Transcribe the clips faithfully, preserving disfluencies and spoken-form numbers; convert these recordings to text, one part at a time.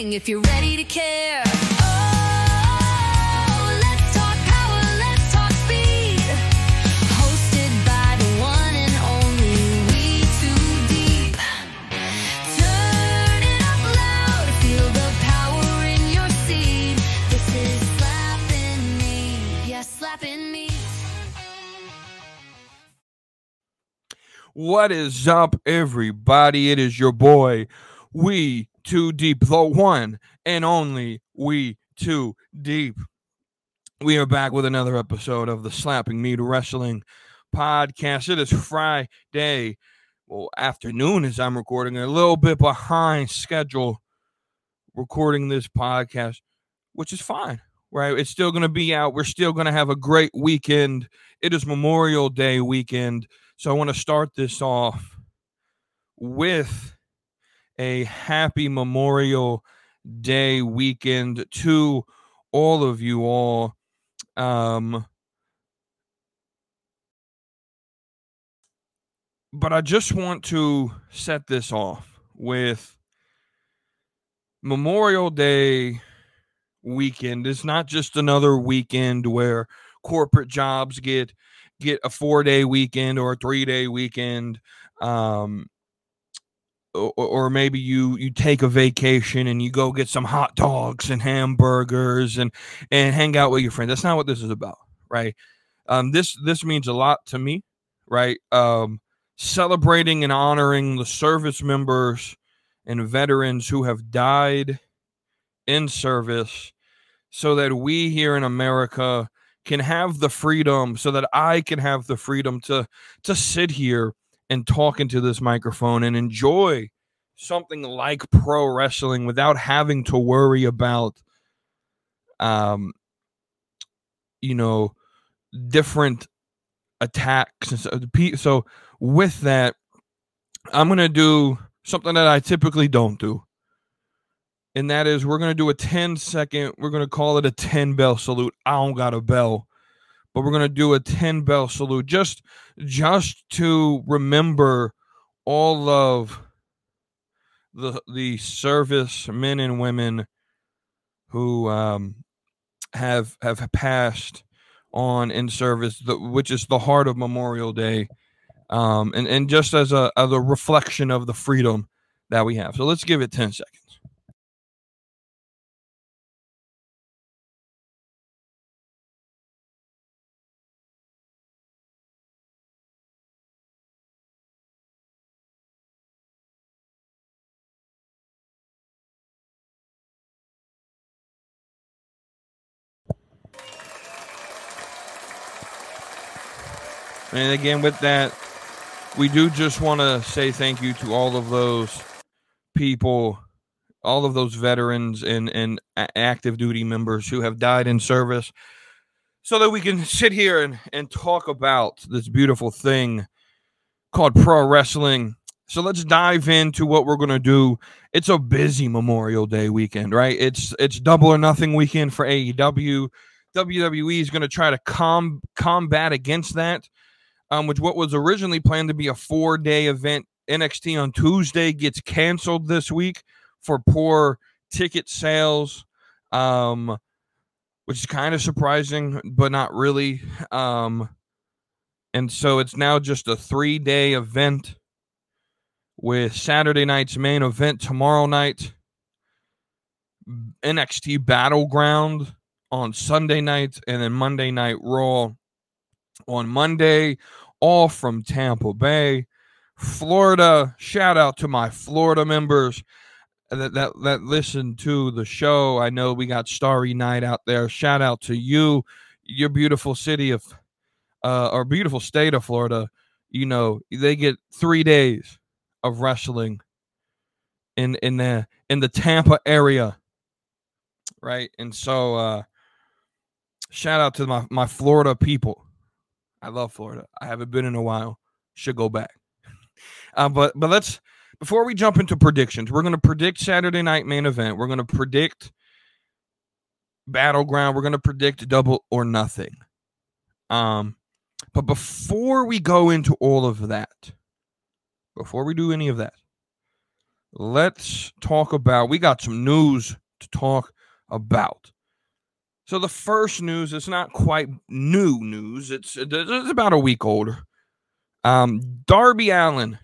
wrestling if you're ready to care. Oh, let's talk power, let's talk speed. Hosted by the one and only We Too Deep. Turn it up loud, feel the power in your seat. This is slapping me, yeah, slapping me. What is up, everybody? It is your boy, We Too Deep, the one and only We Too Deep. We are back with another episode of the Slapping Me to Wrestling podcast. It is Friday, well, afternoon as I'm recording, a little bit behind schedule recording this podcast, which is fine, right? It's still going to be out. We're still going to have a great weekend. It is Memorial Day weekend. So I want to start this off with a happy Memorial Day weekend to all of you all. Um, but I just want to set this off with Memorial Day weekend. It's not just another weekend where corporate jobs get get a four-day weekend or a three-day weekend, um, or, or maybe you you take a vacation and you go get some hot dogs and hamburgers and and hang out with your friends. That's not what this is about, right? Um, this this means a lot to me, right? Um, celebrating and honoring the service members and veterans who have died in service so that we here in America can have the freedom, so that I can have the freedom to to sit here and talk into this microphone and enjoy something like pro wrestling without having to worry about, um, you know, different attacks. And so, so with that, I'm going to do something that I typically don't do. And that is, we're going to do a ten second, we're going to call it a ten bell salute. I don't got a bell, but we're going to do a ten bell salute just, just to remember all of the, the service men and women who um, have, have passed on in service, the, which is the heart of Memorial Day. Um, and, and just as a, as a reflection of the freedom that we have. So let's give it ten seconds. And again, with that, we do just want to say thank you to all of those people, all of those veterans and, and active duty members who have died in service, so that we can sit here and, and talk about this beautiful thing called pro wrestling. So let's dive into what we're going to do. It's a busy Memorial Day weekend, right? It's it's double or nothing weekend for A E W. W W E is going to try to com- combat against that. Um, which what was originally planned to be a four-day event. N X T on Tuesday gets canceled this week for poor ticket sales, um, which is kind of surprising, but not really. Um, and so it's now just a three-day event with Saturday night's main event tomorrow night, N X T Battleground on Sunday night, and then Monday Night Raw on Monday, all from Tampa Bay, Florida. Shout out to my Florida members that, that, that listen to the show. I know we got Starry Night out there. Shout out to you, your beautiful city of, uh, or beautiful state of Florida. You know, they get three days of wrestling in, in the, in the Tampa area. Right. And so, uh, shout out to my, my Florida people. I love Florida. I haven't been in a while. Should go back. Uh, but but let's, before we jump into predictions, we're going to predict Saturday night main event. We're going to predict Battleground. We're going to predict double or nothing. Um, but before we go into all of that, before we do any of that, let's talk about, we got some news to talk about. So the first news is not quite new news. It's, it's about a week older. Um, Darby Allin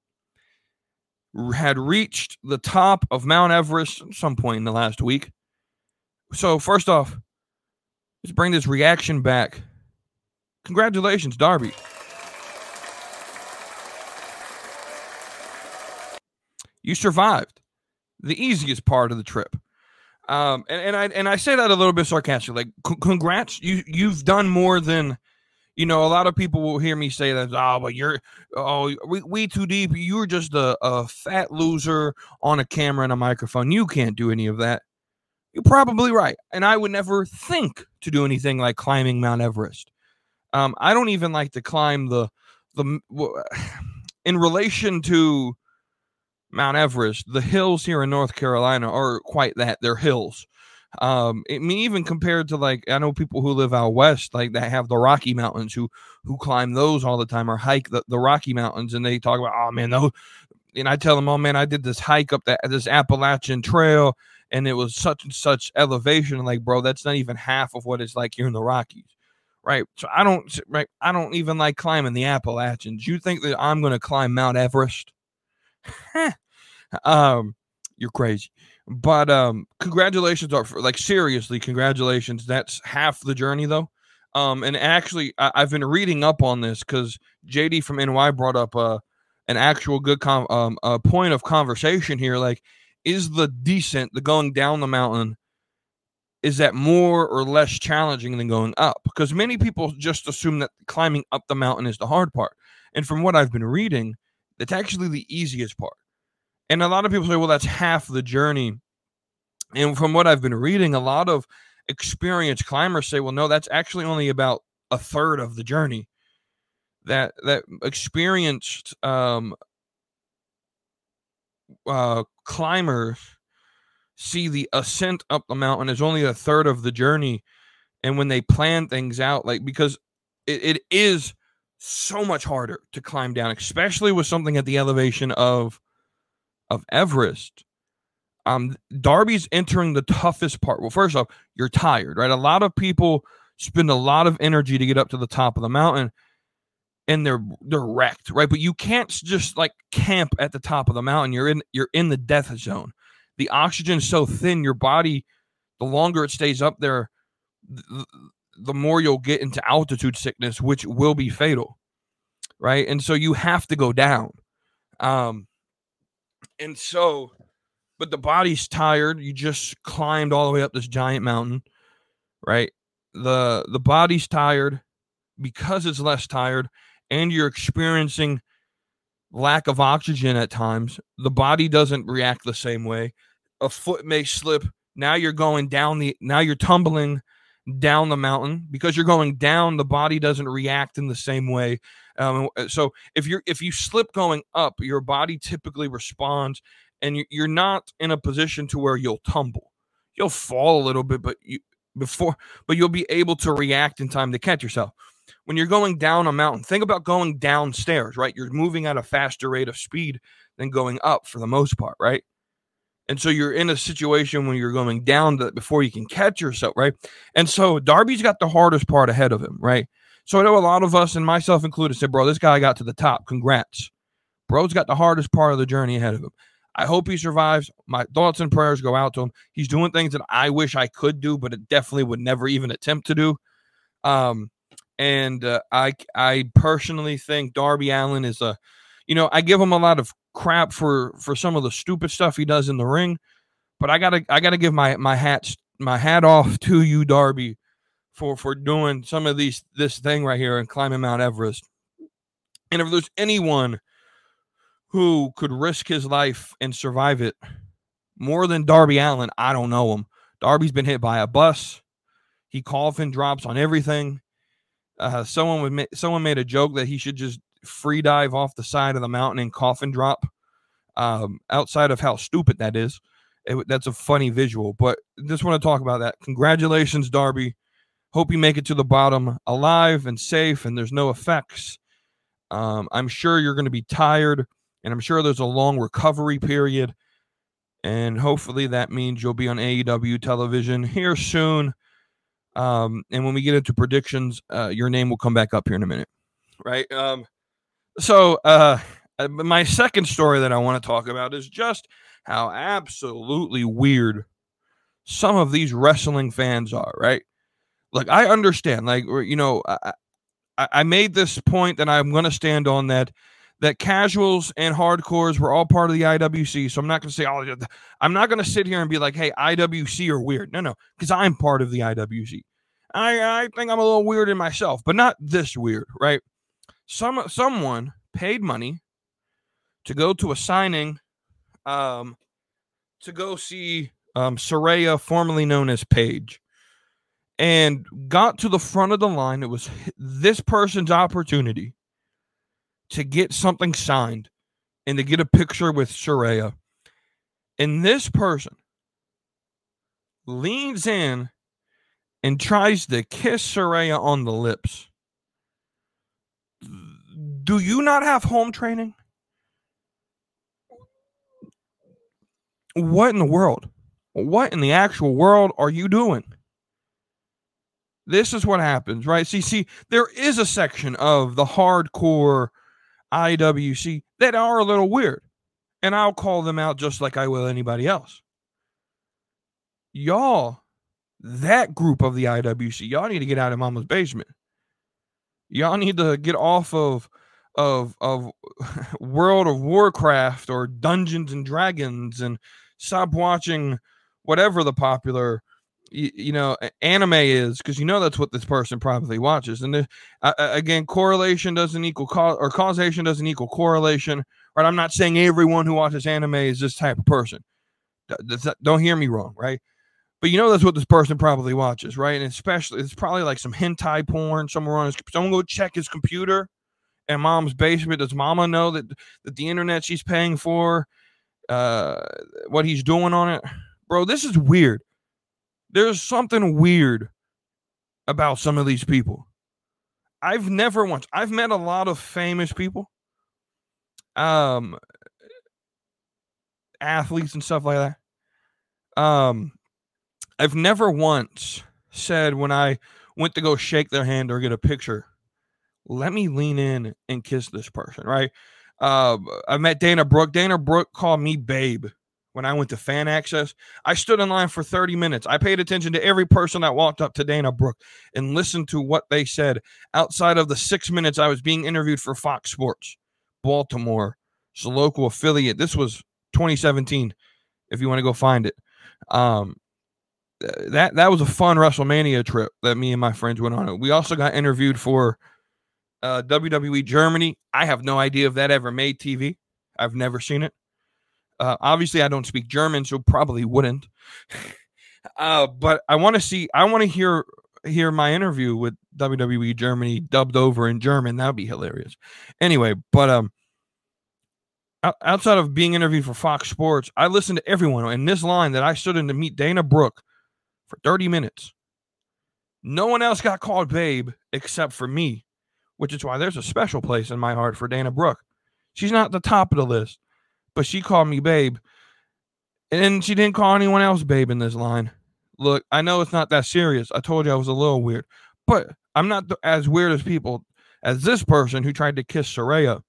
had reached the top of Mount Everest at some point in the last week. So first off, let's bring this reaction back. Congratulations, Darby. You survived the easiest part of the trip. Um, and, and I and I say that a little bit sarcastically. Like, c- congrats, you you've done more than, you know. A lot of people will hear me say that. Oh, but you're oh we, we too deep. You're just a, a fat loser on a camera and a microphone. You can't do any of that. You're probably right, and I would never think to do anything like climbing Mount Everest. Um, I don't even like to climb the the in relation to Mount Everest, the hills here in North Carolina are quite that. They're hills. Um, I mean, even compared to, like, I know people who live out west, like, that have the Rocky Mountains, who who climb those all the time or hike the, the Rocky Mountains, and they talk about, oh man, those. And I tell them, oh man, I did this hike up that this Appalachian Trail, and it was such and such elevation. Like, bro, that's not even half of what it's like here in the Rockies, right? So I don't, right? I don't even like climbing the Appalachians. You think that I'm going to climb Mount Everest? um, you're crazy. But um, congratulations are for, like, seriously, congratulations. That's half the journey, though. Um, and actually, I, I've been reading up on this because J D from N Y brought up uh, an actual good com- um, a point of conversation here. Like, is the descent, the going down the mountain, is that more or less challenging than going up? Because many people just assume that climbing up the mountain is the hard part. And from what I've been reading, that's actually the easiest part. And a lot of people say, well, that's half the journey. And from what I've been reading, a lot of experienced climbers say, well, no, that's actually only about a third of the journey. That that experienced um, uh, climbers see the ascent up the mountain as only a third of the journey. And when they plan things out, like, because it, it is so much harder to climb down, especially with something at the elevation of of Everest. Um, Darby's entering the toughest part. Well, first off, you're tired, right? A lot of people spend a lot of energy to get up to the top of the mountain, and they're they're wrecked, right? But you can't just like camp at the top of the mountain. You're in you're in the death zone. The oxygen is so thin, your body, the longer it stays up there, the, the more you'll get into altitude sickness, which will be fatal, right? And so you have to go down. Um, and so, but the body's tired. You just climbed all the way up this giant mountain, right? The the body's tired because it's less tired, and you're experiencing lack of oxygen at times. The body doesn't react the same way. A foot may slip. Now you're going down the, now you're tumbling down the mountain because you're going down. The body doesn't react in the same way. Um, so if you're, if you slip going up, your body typically responds, and you're not in a position to where you'll tumble. You'll fall a little bit, but you before, but you'll be able to react in time to catch yourself. When you're going down a mountain, think about going downstairs, right? You're moving at a faster rate of speed than going up for the most part, right? And so you're in a situation when you're going down to, before you can catch yourself, right? And so Darby's got the hardest part ahead of him, right? So I know a lot of us, and myself included, said, bro, this guy got to the top. Congrats. Bro's got the hardest part of the journey ahead of him. I hope he survives. My thoughts and prayers go out to him. He's doing things that I wish I could do, but it definitely would never even attempt to do. Um, and uh, I, I personally think Darby Allin is a, you know, I give him a lot of crap for, for some of the stupid stuff he does in the ring, but I gotta, I gotta give my, my hat, my hat off to you, Darby, for, for doing some of these, this thing right here and climbing Mount Everest. And if there's anyone who could risk his life and survive it more than Darby Allin, I don't know him. Darby's been hit by a bus. He coffin drops on everything. Uh, someone would ma- someone made a joke that he should just free dive off the side of the mountain and coffin drop. Um, outside of how stupid that is, it, that's a funny visual. But just want to talk about that. Congratulations, Darby. Hope you make it to the bottom alive and safe, and there's no effects. Um, I'm sure you're going to be tired. And I'm sure there's a long recovery period. And hopefully that means you'll be on A E W television here soon. Um, and when we get into predictions, uh, your name will come back up here in a minute. Right? Um, so uh, my second story that I want to talk about is just how absolutely weird some of these wrestling fans are, right? Like, I understand, like, you know, I, I made this point and I'm going to stand on that, that casuals and hardcores were all part of the I W C. So I'm not going to say, oh, I'm not going to sit here and be like, hey, I W C are weird. No, no, because I'm part of the I W C. I, I think I'm a little weird in myself, but not this weird, right? Some Someone paid money to go to a signing, um, to go see um, Saraya, formerly known as Paige, and got to the front of the line. It was this person's opportunity to get something signed and to get a picture with Saraya. And this person leans in and tries to kiss Saraya on the lips. Do you not have home training? What in the world? What in the actual world are you doing? This is what happens, right? See, see, there is a section of the hardcore I W C that are a little weird, and I'll call them out just like I will anybody else. Y'all, that group of the I W C, y'all need to get out of mama's basement. Y'all need to get off of of of World of Warcraft or Dungeons and Dragons and stop watching whatever the popular you, you know anime is, because you know that's what this person probably watches. And the, uh, again, correlation doesn't equal co- or causation doesn't equal correlation, right? I'm not saying everyone who watches anime is this type of person. D- don't hear me wrong, right? But you know that's what this person probably watches, right? And especially, it's probably like some hentai porn somewhere on his. Someone go check his computer in mom's basement. Does mama know that that the internet she's paying for, uh, what he's doing on it? Bro, this is weird. There's something weird about some of these people. I've never once. I've met a lot of famous people, um, athletes and stuff like that. Um. I've never once said when I went to go shake their hand or get a picture, let me lean in and kiss this person, right? Uh, I met Dana Brooke. Dana Brooke called me babe when I went to Fan Access. I stood in line for thirty minutes. I paid attention to every person that walked up to Dana Brooke and listened to what they said outside of the six minutes I was being interviewed for Fox Sports, Baltimore. It's a local affiliate. This was twenty seventeen, if you want to go find it. Um, That that was a fun WrestleMania trip that me and my friends went on. We also got interviewed for uh, W W E Germany. I have no idea if that ever made T V. I've never seen it. Uh, obviously, I don't speak German, so probably wouldn't. uh, but I want to see. I want to hear hear my interview with W W E Germany dubbed over in German. That would be hilarious. Anyway, but um, outside of being interviewed for Fox Sports, I listened to everyone in this line that I stood in to meet Dana Brooke for thirty minutes. No one else got called babe except for me, which is why there's a special place in my heart for Dana Brooke. She's not at the top of the list, but she called me babe. And she didn't call anyone else babe in this line. Look, I know it's not that serious. I told you I was a little weird, but I'm not as weird as people as this person who tried to kiss Saraya.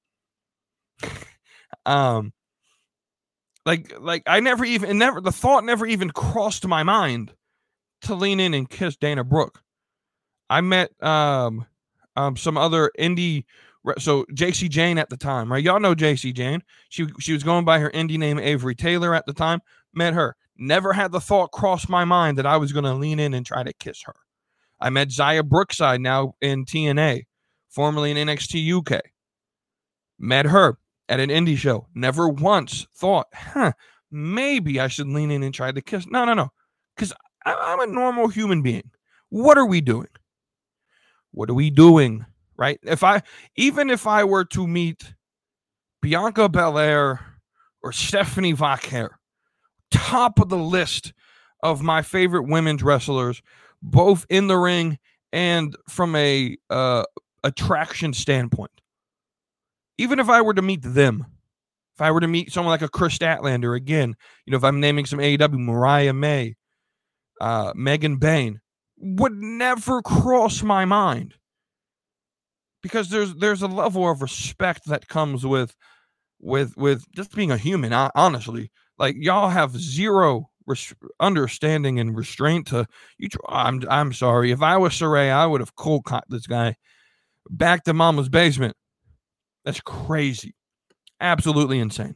um, like, like I never even, never, the thought never even crossed my mind to lean in and kiss Dana Brooke. I met um, um, some other indie, so J C Jane at the time, right? Y'all know J C Jane. She she was going by her indie name Avery Taylor at the time. Met her. Never had the thought cross my mind that I was going to lean in and try to kiss her. I met Xia Brookside, now in T N A, formerly in N X T U K. Met her at an indie show. Never once thought, huh, maybe I should lean in and try to kiss. No, no, no. Because I'm a normal human being. What are we doing? What are we doing? Right? If I, even if I were to meet Bianca Belair or Stephanie Vaquer, top of the list of my favorite women's wrestlers, both in the ring and from a uh, attraction standpoint. Even if I were to meet them, If I were to meet someone like a Chris Statlander, again, you know, if I'm naming some A E W, Mariah May, uh, Megan Bain, would never cross my mind. Because there's there's a level of respect that comes with with with just being a human, honestly. Like, y'all have zero res- understanding and restraint to you. Tr- I'm I'm sorry. If I was Saraya, I would have cold cocked this guy back to mama's basement. That's crazy. Absolutely insane.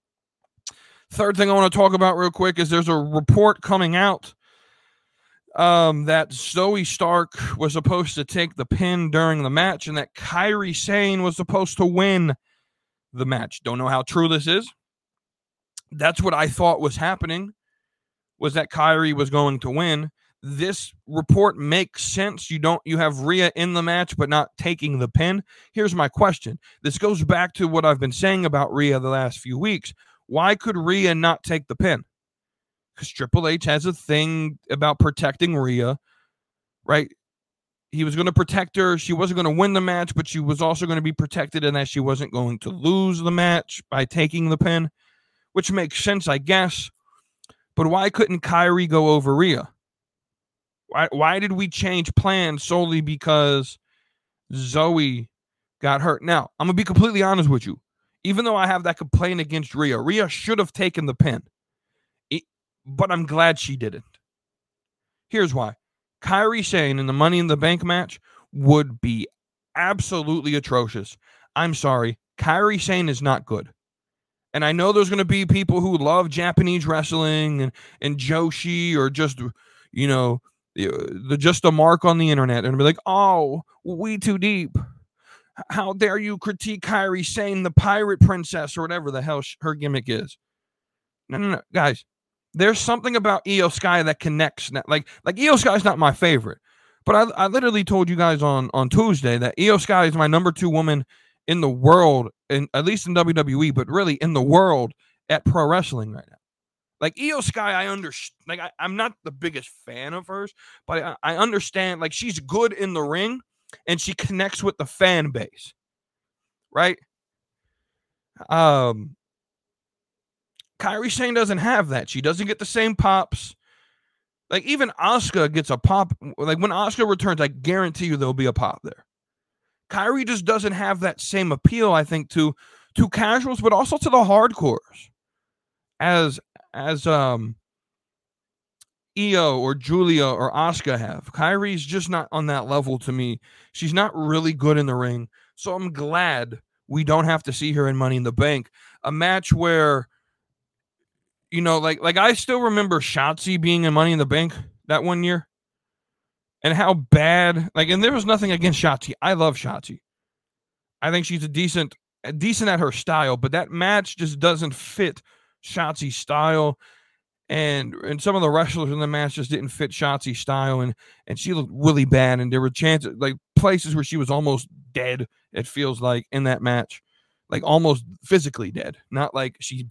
Third thing I want to talk about real quick is there's a report coming out um, that Zoe Stark was supposed to take the pin during the match and that Kairi Sane was supposed to win the match. Don't know how true this is. That's what I thought was happening, was that Kairi was going to win. This report makes sense. You don't you have Rhea in the match but not taking the pin. Here's my question. This goes back to what I've been saying about Rhea the last few weeks. Why could Rhea not take the pin? Because Triple H has a thing about protecting Rhea, right? He was going to protect her. She wasn't going to win the match, but she was also going to be protected in that she wasn't going to lose the match by taking the pin, which makes sense, I guess. But why couldn't Kairi go over Rhea? Why, why did we change plans solely because Zoe got hurt? Now, I'm going to be completely honest with you. Even though I have that complaint against Rhea, Rhea should have taken the pin. It, but I'm glad she didn't. Here's why. Kairi Sane in the Money in the Bank match would be absolutely atrocious. I'm sorry. Kairi Sane is not good. And I know there's going to be people who love Japanese wrestling and, and Joshi or just, you know, the just a mark on the internet and be like, oh, we too deep. How dare you critique Kairi Sane, the pirate princess, or whatever the hell her gimmick is. No, no, no. Guys, there's something about Io Sky that connects. Like, like Io Sky's not my favorite. But I, I literally told you guys on, on Tuesday that Io Sky is my number two woman in the world, in, at least in W W E, but really in the world at pro wrestling right now. Like, Io Sky, I understand. Like, I, I'm not the biggest fan of hers, but I, I understand. Like, she's good in the ring, and she connects with the fan base, right? Um, Kairi Sane doesn't have that. She doesn't get the same pops. Like, even Asuka gets a pop. Like, when Asuka returns, I guarantee you there'll be a pop there. Kairi just doesn't have that same appeal, I think, to to casuals, but also to the hardcores. As as um Io or Julia or Asuka have. Kairi's just not on that level to me. She's not really good in the ring. So I'm glad we don't have to see her in Money in the Bank. A match where, you know, like like I still remember Shotzi being in Money in the Bank that one year. And how bad, like, and there was nothing against Shotzi. I love Shotzi. I think she's a decent, decent at her style, but that match just doesn't fit Shotzi's style. And and some of the wrestlers in the match just didn't fit Shotzi's style, and and she looked really bad. And there were chances, like places where she was almost dead. It feels like in that match, like almost physically dead, not like she,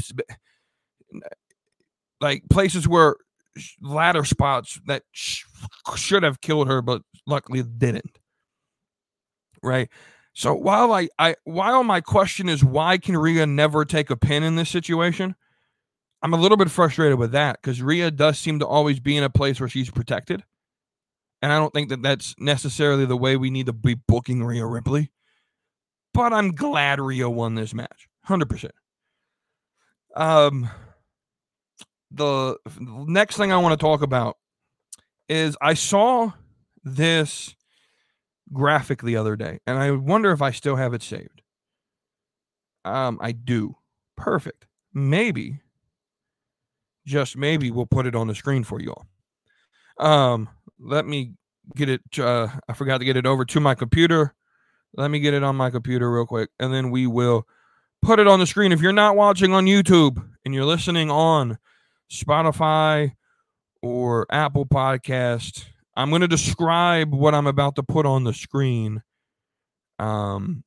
like places where ladder spots that sh- should have killed her, but luckily didn't. Right. So while I, I while my question is why can Rhea never take a pin in this situation, I'm a little bit frustrated with that because Rhea does seem to always be in a place where she's protected, and I don't think that that's necessarily the way we need to be booking Rhea Ripley. But I'm glad Rhea won this match, one hundred percent. Um. The next thing I want to talk about is I saw this graphic the other day, and I wonder if I still have it saved. Um, I do. Perfect. Maybe, just maybe, we'll put it on the screen for you all. Um, let me get it. Uh, I forgot to get it over to my computer. Let me get it on my computer real quick, and then we will put it on the screen. If you're not watching on YouTube and you're listening on Spotify or Apple Podcast, I'm going to describe what I'm about to put on the screen. Um,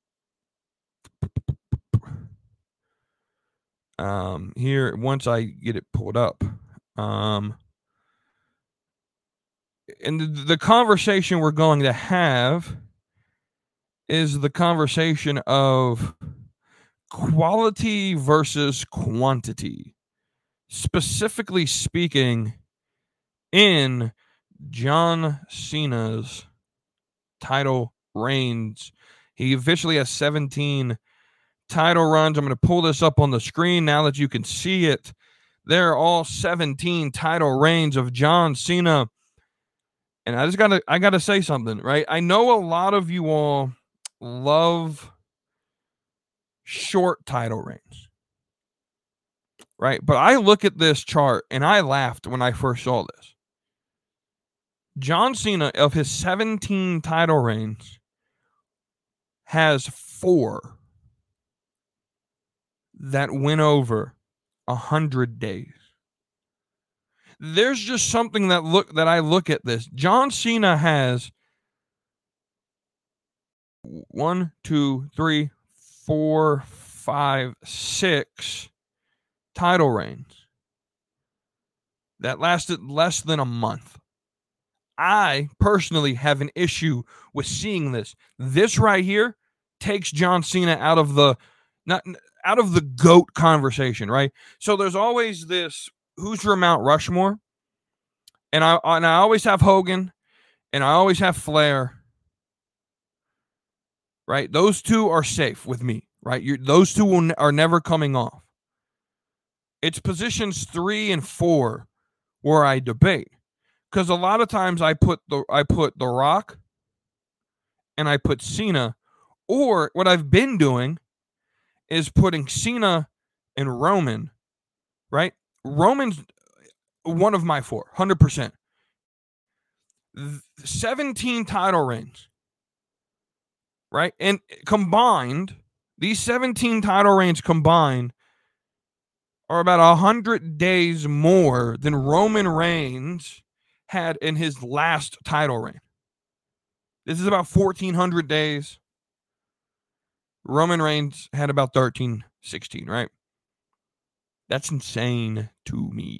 um, here, once I get it pulled up. Um, and the, the conversation we're going to have is the conversation of quality versus quantity. Specifically speaking, in John Cena's title reigns, he officially has seventeen title runs. I'm going to pull this up on the screen now that you can see it. They're all seventeen title reigns of John Cena. And I just got to I got to say something, right? I know a lot of you all love short title reigns, right? But I look at this chart and I laughed when I first saw this. John Cena, of his seventeen title reigns, has four that went over a hundred days. There's just something that look that I look at this. John Cena has one, two, three, four, five, six title reigns that lasted less than a month. I personally have an issue with seeing this. This right here takes John Cena out of the not out of the GOAT conversation, right? So there's always this, who's your Mount Rushmore? And I and I always have Hogan, and I always have Flair. Right? Those two are safe with me, right? You're, those two will ne- are never coming off. It's positions three and four where I debate, because a lot of times I put the I put The Rock and I put Cena, or what I've been doing is putting Cena and Roman, right? Roman's one of my four, one hundred percent. seventeen title reigns. Right? And combined, these seventeen title reigns combined are about one hundred days more than Roman Reigns had in his last title reign. This is about fourteen hundred days. Roman Reigns had about thirteen, sixteen, right? That's insane to me.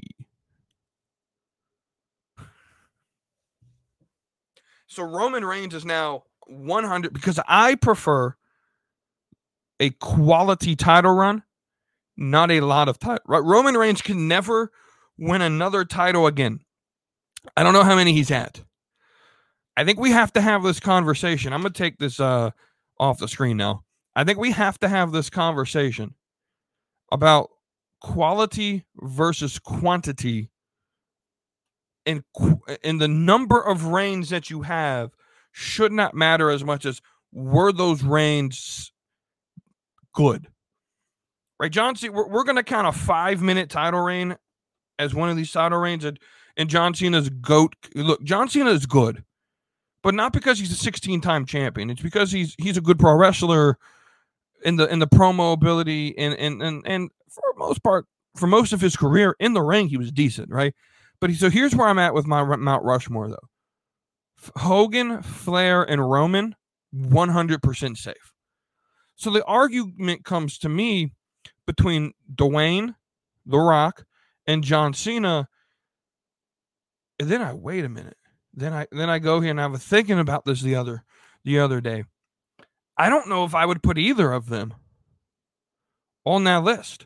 So Roman Reigns is now one hundred, because I prefer a quality title run, not a lot of title. Right? Roman Reigns can never win another title again. I don't know how many he's had. I think we have to have this conversation. I'm going to take this uh, off the screen now. I think we have to have this conversation about quality versus quantity, and, and the number of reigns that you have should not matter as much as were those reigns good. Right, John Cena, we're, we're going to count a five-minute title reign as one of these title reigns, and, and John Cena's GOAT. Look, John Cena is good, but not because he's a sixteen-time champion. It's because he's he's a good pro wrestler in the in the promo ability, and and and and for the most part, for most of his career in the ring, he was decent, right? But he, so here's where I'm at with my Mount Rushmore, though. Hogan, Flair, and Roman, one hundred percent safe. So the argument comes to me between Dwayne, The Rock, and John Cena. And then I wait a minute. Then I then I go here and I was thinking about this the other the other day. I don't know if I would put either of them on that list.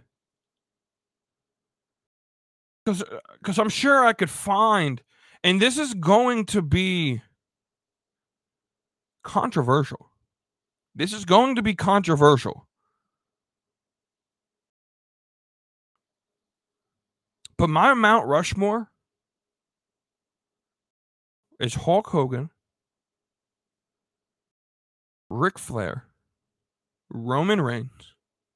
Because because I'm sure I could find, and this is going to be controversial. This is going to be controversial. But my Mount Rushmore is Hulk Hogan, Ric Flair, Roman Reigns,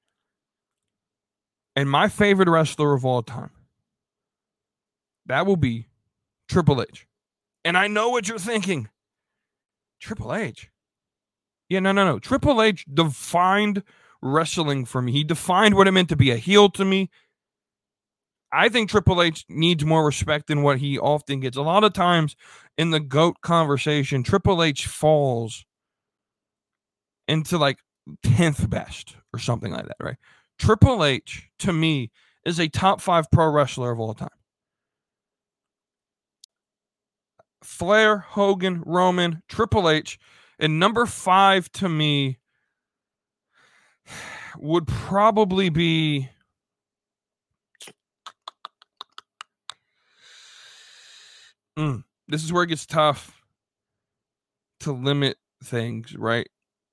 and my favorite wrestler of all time. That will be Triple H. And I know what you're thinking. Triple H? Yeah, no, no, no. Triple H defined wrestling for me. He defined what it meant to be a heel to me. I think Triple H needs more respect than what he often gets. A lot of times in the GOAT conversation, Triple H falls into like tenth best or something like that, right? Triple H, to me, is a top five pro wrestler of all time. Flair, Hogan, Roman, Triple H, and number five to me would probably be mm, this is where it gets tough to limit things, right?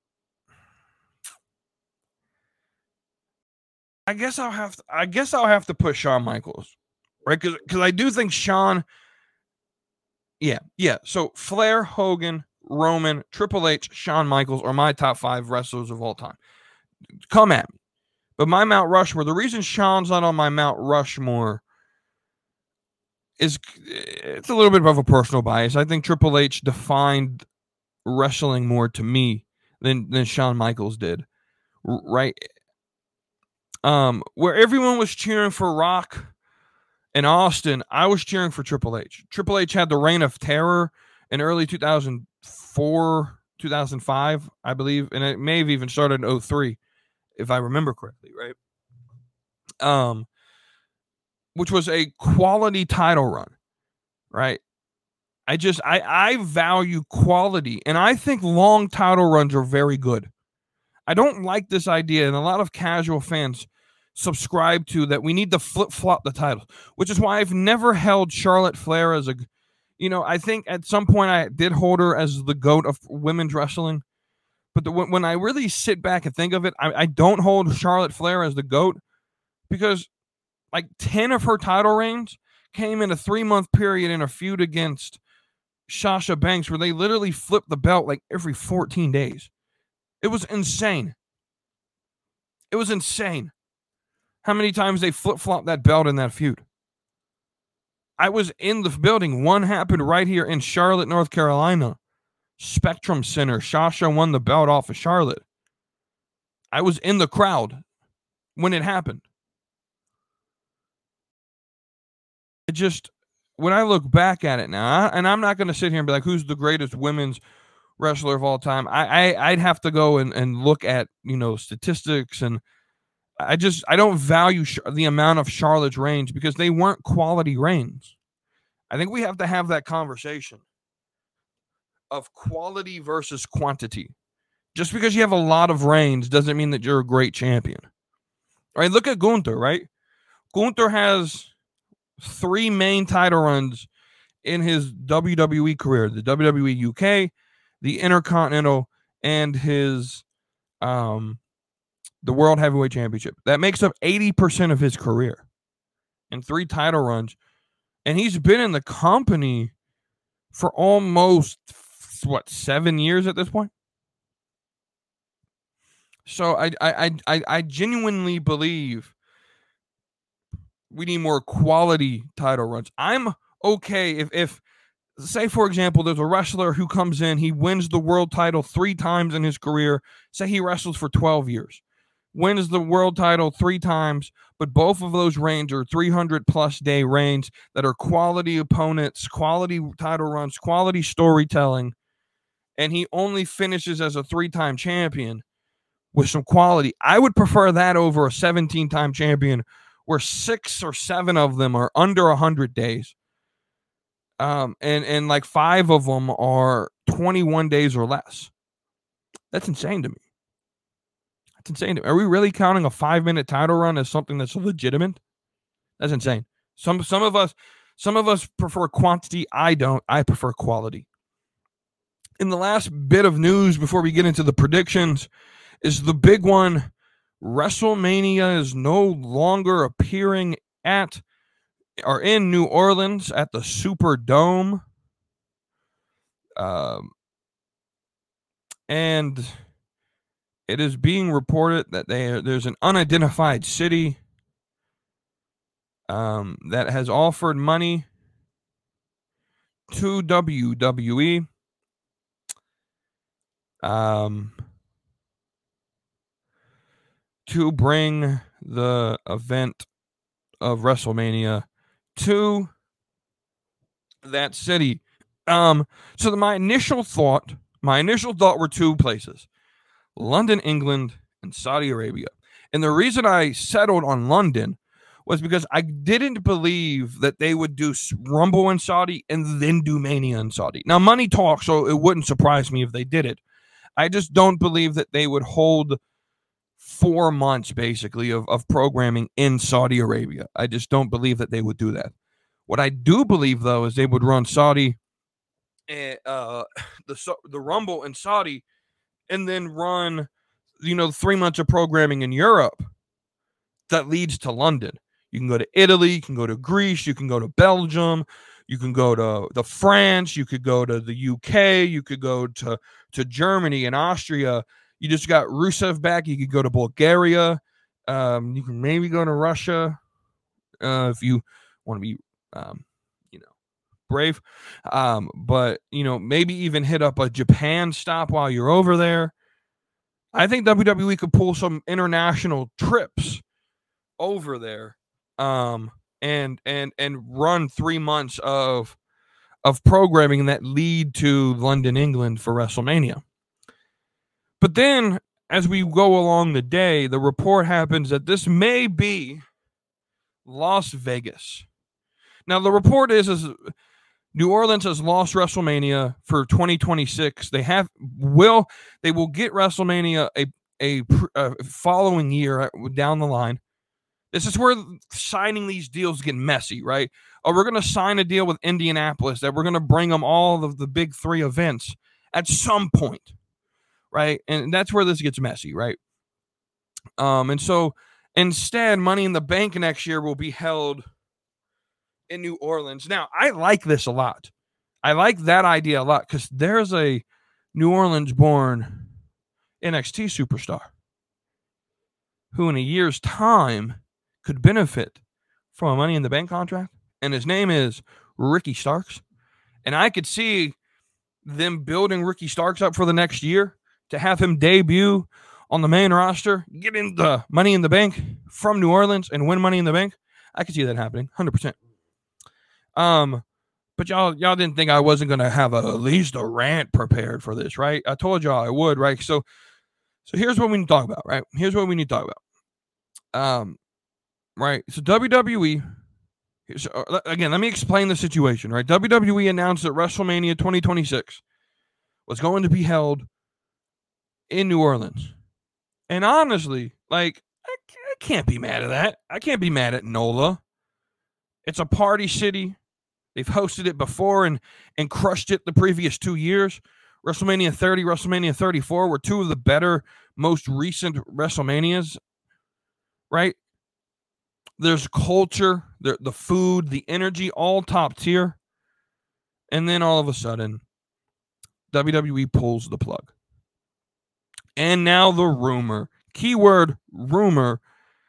I guess I'll have to, I guess I'll have to put Shawn Michaels, right? Because because I do think Shawn, yeah, yeah. So Flair, Hogan, Roman, Triple H, Shawn Michaels are my top five wrestlers of all time. Come at me. But my Mount Rushmore, the reason Shawn's not on my Mount Rushmore is it's a little bit of a personal bias. I think Triple H defined wrestling more to me than than Shawn Michaels did, right? Um, where everyone was cheering for Rock and Austin, I was cheering for Triple H. Triple H had the reign of terror in early two thousand four, two thousand five, I believe, and it may have even started in oh three, if I remember correctly, right? Um, which was a quality title run, right? I just, I, I value quality, and I think long title runs are very good. I don't like this idea, and a lot of casual fans subscribe to that we need to flip-flop the titles, which is why I've never held Charlotte Flair as a, you know, I think at some point I did hold her as the GOAT of women's wrestling, but the, when, when I really sit back and think of it, I, I don't hold Charlotte Flair as the GOAT because like ten of her title reigns came in a three-month period in a feud against Sasha Banks where they literally flipped the belt like every fourteen days. It was insane. It was insane how many times they flip-flopped that belt in that feud. I was in the building. One happened right here in Charlotte, North Carolina. Spectrum Center. Sasha won the belt off of Charlotte. I was in the crowd when it happened. It just, when I look back at it now, and I'm not going to sit here and be like, who's the greatest women's wrestler of all time? I, I I'd have to go and, and look at, you know, statistics, and I just I don't value sh- the amount of Charlotte's reigns because they weren't quality reigns. I think we have to have that conversation of quality versus quantity. Just because you have a lot of reigns doesn't mean that you're a great champion. All right, look at Gunther, right? Gunther has three main title runs in his W W E career: the W W E U K, the Intercontinental, and his um the World Heavyweight Championship. That makes up eighty percent of his career and three title runs. And he's been in the company for almost, what, seven years at this point? So I I I I genuinely believe we need more quality title runs. I'm okay if, if say, for example, there's a wrestler who comes in, he wins the world title three times in his career. Say he wrestles for twelve years, wins the world title three times, but both of those reigns are three hundred plus day reigns that are quality opponents, quality title runs, quality storytelling, and he only finishes as a three-time champion with some quality. I would prefer that over a seventeen-time champion where six or seven of them are under one hundred days. Um, and, and like five of them are twenty-one days or less. That's insane to me. That's insane to me. Are we really counting a five-minute title run as something that's legitimate? That's insane. Some some of us some of us prefer quantity. I don't. I prefer quality. In the last bit of news before we get into the predictions is the big one. WrestleMania is no longer appearing at or in New Orleans at the Superdome. Um, and it is being reported that they, there's an unidentified city um, that has offered money to W W E. Um, to bring the event of WrestleMania to that city. Um, so the, my initial thought, my initial thought were two places: London, England, and Saudi Arabia. And the reason I settled on London was because I didn't believe that they would do Rumble in Saudi and then do Mania in Saudi. Now, money talks, so it wouldn't surprise me if they did it. I just don't believe that they would hold four months basically of, of programming in Saudi Arabia. I just don't believe that they would do that. What I do believe, though, is they would run Saudi, and uh, the the Rumble in Saudi, and then run, you know, three months of programming in Europe that leads to London. You can go to Italy, you can go to Greece, you can go to Belgium, you can go to the France, you could go to the U K, you could go to to Germany and Austria. You just got Rusev back. You could go to Bulgaria. Um, you can maybe go to Russia uh, if you want to be, um, you know, brave. Um, but, you know, maybe even hit up a Japan stop while you're over there. I think W W E could pull some international trips over there um, and and and run three months of of programming that lead to London, England for WrestleMania. But then, as we go along the day, the report happens that this may be Las Vegas. Now, the report is, is New Orleans has lost WrestleMania for twenty twenty-six. They have will they will get WrestleMania a a, a following year down the line. This is where signing these deals get messy, right? Oh, we're going to sign a deal with Indianapolis that we're going to bring them all of the big three events at some point. Right. And that's where this gets messy. Right. Um, and so instead, Money in the Bank next year will be held in New Orleans. Now, I like this a lot. I like that idea a lot because there's a New Orleans born N X T superstar who in a year's time could benefit from a Money in the Bank contract. And his name is Ricky Starks. And I could see them building Ricky Starks up for the next year, to have him debut on the main roster, get in the Money in the Bank from New Orleans and win Money in the Bank. I could see that happening, one hundred percent. Um, but y'all y'all didn't think I wasn't going to have a, at least a rant prepared for this, right? I told y'all I would, right? So so here's what we need to talk about, right? Here's what we need to talk about. Um, right, so W W E, so, uh, again, let me explain the situation, right? W W E announced that WrestleMania twenty twenty-six was going to be held in New Orleans. And honestly, like, I can't be mad at that. I can't be mad at NOLA. It's a party city. They've hosted it before and, and crushed it the previous two years. WrestleMania thirty, WrestleMania thirty-four were two of the better, most recent WrestleManias, right? There's culture, the, the food, the energy, all top tier. And then all of a sudden, W W E pulls the plug. And now the rumor, keyword rumor,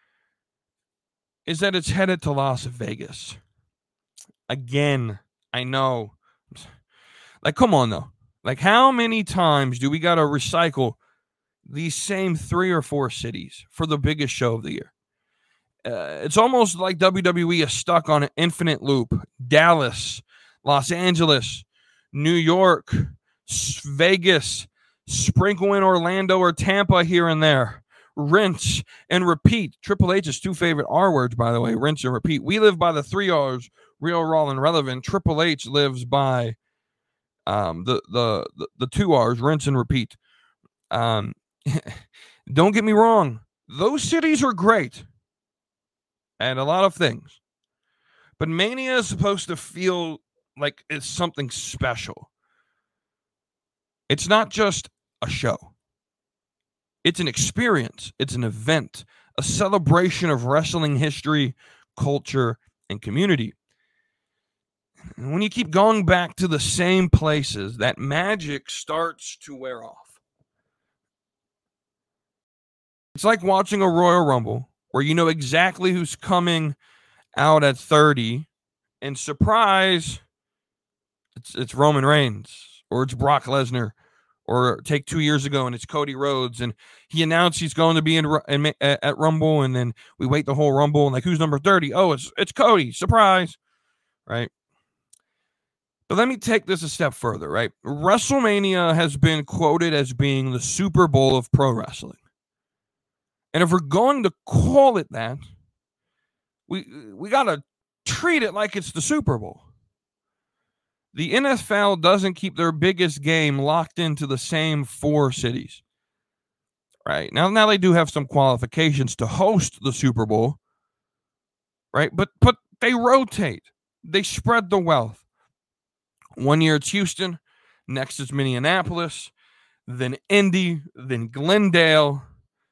is that it's headed to Las Vegas. Again, I know. Like, come on, though. Like, how many times do we got to recycle these same three or four cities for the biggest show of the year? Uh, it's almost like W W E is stuck on an infinite loop. Dallas, Los Angeles, New York, Vegas, sprinkle in Orlando or Tampa here and there. Rinse and repeat. Triple H's two favorite R words, by the way, rinse and repeat. We live by the three R's, real, raw, and relevant. Triple H lives by um, the, the, the, the two R's, rinse and repeat. Um, don't get me wrong. Those cities are great and a lot of things. But Mania is supposed to feel like it's something special. It's not just a show. It's an experience. It's an event, a celebration of wrestling history, culture, and community. And when you keep going back to the same places, that magic starts to wear off. It's like watching a Royal Rumble where you know exactly who's coming out at thirty, and surprise, it's, it's Roman Reigns, or it's Brock Lesnar, or take two years ago and it's Cody Rhodes, and he announced he's going to be in, in at Rumble, and then we wait the whole Rumble, and like, who's number thirty? Oh, it's it's Cody. Surprise, right? But let me take this a step further, right? WrestleMania has been quoted as being the Super Bowl of pro wrestling. And if we're going to call it that, we we got to treat it like it's the Super Bowl. The N F L doesn't keep their biggest game locked into the same four cities, right? Now, now they do have some qualifications to host the Super Bowl, right? But but they rotate. They spread the wealth. One year it's Houston, next is Minneapolis, then Indy, then Glendale,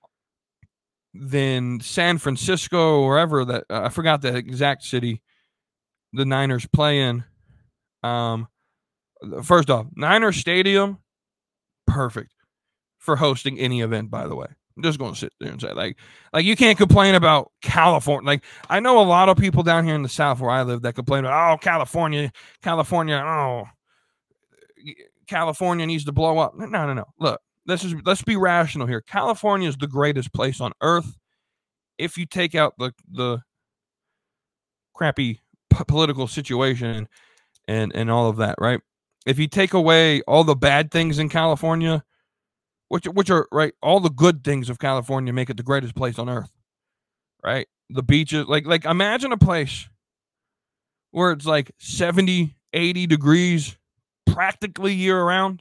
then San Francisco, wherever that uh, I forgot the exact city the Niners play in. Um, first off, Niner Stadium, perfect for hosting any event. By the way, I'm just going to sit there and say, like, like you can't complain about California. Like, I know a lot of people down here in the South where I live that complain about, oh, California, California, oh, California needs to blow up. No, no, no. Look, this is let's be rational here. California is the greatest place on earth. If you take out the the crappy p- political situation and and all of that, right? If you take away all the bad things in California, which which are right, all the good things of California make it the greatest place on earth, right? The beaches, like like imagine a place where it's like seventy, eighty degrees practically year round.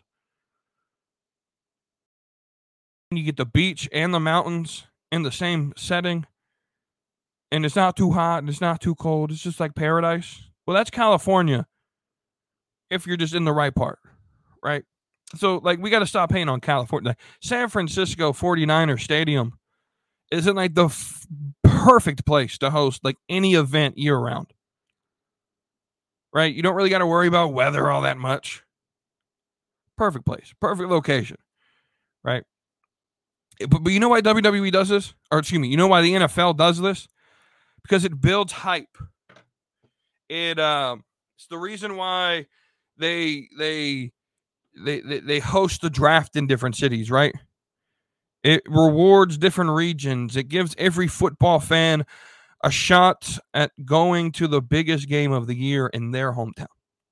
You get the beach and the mountains in the same setting, and it's not too hot and it's not too cold. It's just like paradise. Well, that's California if you're just in the right part, right? So, like, we got to stop hating on California. San Francisco forty-niners Stadium isn't like the f- perfect place to host like any event year round, right? You don't really got to worry about weather all that much. Perfect place, perfect location, right? But, but you know why W W E does this? Or excuse me, you know why the N F L does this? Because it builds hype. It um, it's the reason why they they they they, they host the draft in different cities, right? It rewards different regions. It gives every football fan a shot at going to the biggest game of the year in their hometown.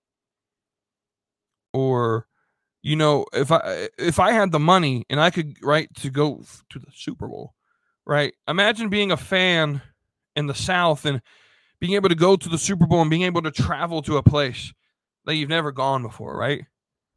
Or, you know, if I if I had the money and I could, right, to go to the Super Bowl, right? Imagine being a fan in the South and being able to go to the Super Bowl and being able to travel to a place that you've never gone before, right?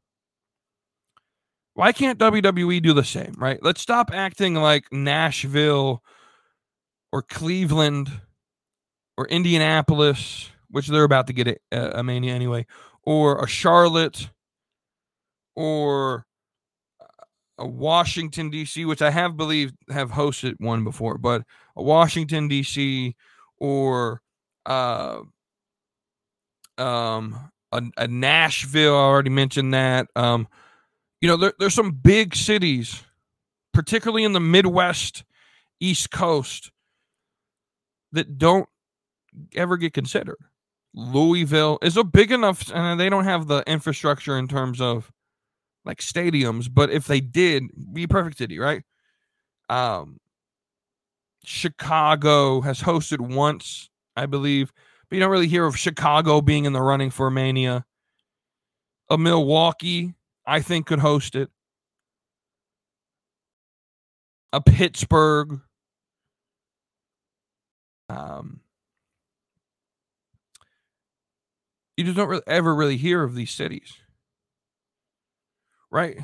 Why can't W W E do the same, right? Let's stop acting like Nashville or Cleveland or Indianapolis, which they're about to get a, a Mania anyway, or a Charlotte or a Washington, D C, which I have believed have hosted one before, but a Washington, D C, or uh, um, a, a Nashville. I already mentioned that. Um, you know, there, there's some big cities, particularly in the Midwest, East Coast, that don't ever get considered. Louisville is a big enough, and they don't have the infrastructure in terms of like stadiums, but if they did, be a perfect city, right? Um, Chicago has hosted once, I believe, but you don't really hear of Chicago being in the running for Mania. A Milwaukee, I think, could host it. A Pittsburgh. Um, you just don't really, ever really hear of these cities. Right?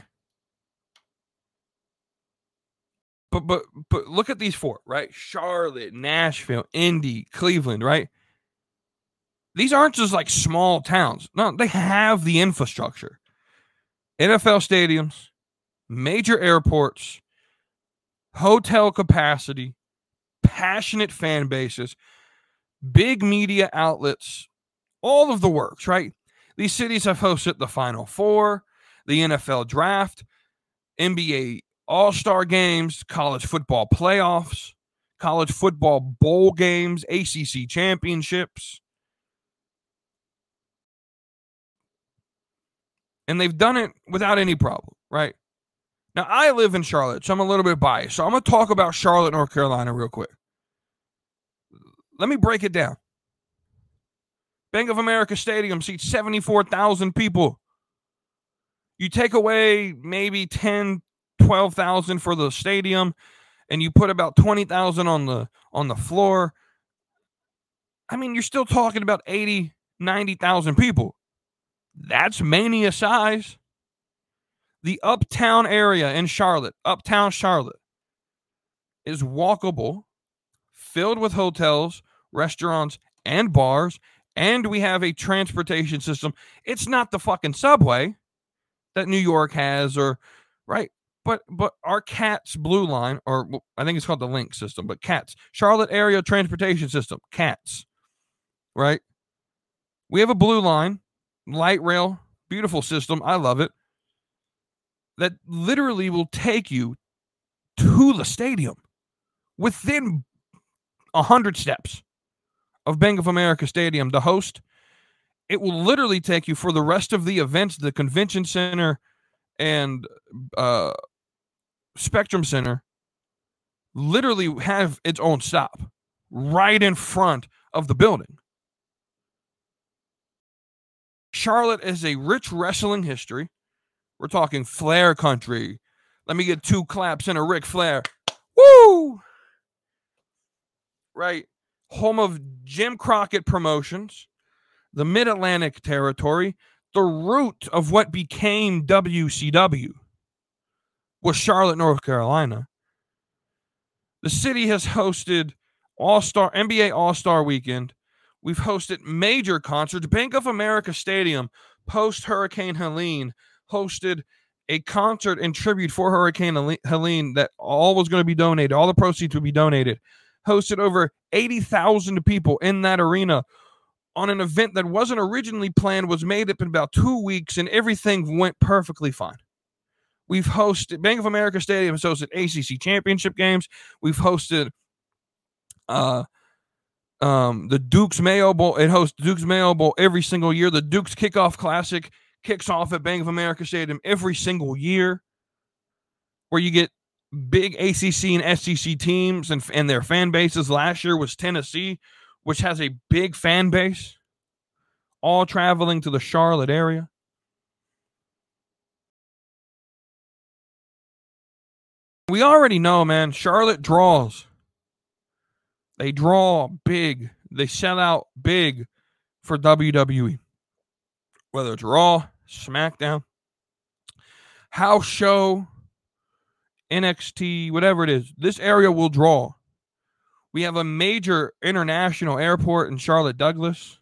But but but look at these four, right? Charlotte, Nashville, Indy, Cleveland, right? These aren't just like small towns. No, they have the infrastructure. N F L stadiums, major airports, hotel capacity, passionate fan bases, big media outlets, all of the works, right? These cities have hosted the Final Four, the N F L Draft, N B A All-Star games, college football playoffs, college football bowl games, A C C championships. And they've done it without any problem, right? Now, I live in Charlotte, so I'm a little bit biased. So I'm going to talk about Charlotte, North Carolina real quick. Let me break it down. Bank of America Stadium seats seventy-four thousand people. You take away maybe ten, twelve thousand for the stadium, and you put about twenty thousand on the on the floor. I mean, you're still talking about eighty, ninety thousand people. That's Mania size. The uptown area in Charlotte, uptown Charlotte, is walkable, filled with hotels, restaurants, and bars, and we have a transportation system. It's not the fucking subway that New York has, or right, but but our CATS Blue Line, or I think it's called the Link system, but CATS, Charlotte Area Transportation System, CATS, right? We have a Blue Line, light rail, beautiful system. I love it. That literally will take you to the stadium within a hundred steps of Bank of America Stadium, the host. It will literally take you for the rest of the events, the convention center and uh, Spectrum Center literally have its own stop right in front of the building. Charlotte is a rich wrestling history. We're talking Flair country. Let me get two claps and a Ric Flair. Woo! Right. Home of Jim Crockett Promotions, the Mid-Atlantic territory. The root of what became W C W was Charlotte, North Carolina. The city has hosted All-Star N B A All-Star Weekend. We've hosted major concerts. Bank of America Stadium, post-Hurricane Helene, hosted a concert in tribute for Hurricane Helene that all was going to be donated. All the proceeds would be donated. Hosted over eighty thousand people in that arena on an event that wasn't originally planned, was made up in about two weeks, and everything went perfectly fine. We've hosted, Bank of America Stadium has hosted A C C championship games. We've hosted uh, um, the Dukes Mayo Bowl. It hosts Dukes Mayo Bowl every single year. The Dukes Kickoff Classic kicks off at Bank of America Stadium every single year, where you get big A C C and S E C teams and, and their fan bases. Last year was Tennessee, which has a big fan base, all traveling to the Charlotte area. We already know, man, Charlotte draws. They draw big. They sell out big for W W E. Whether it's Raw, SmackDown, house show, N X T, whatever it is, this area will draw. We have a major international airport in Charlotte Douglas.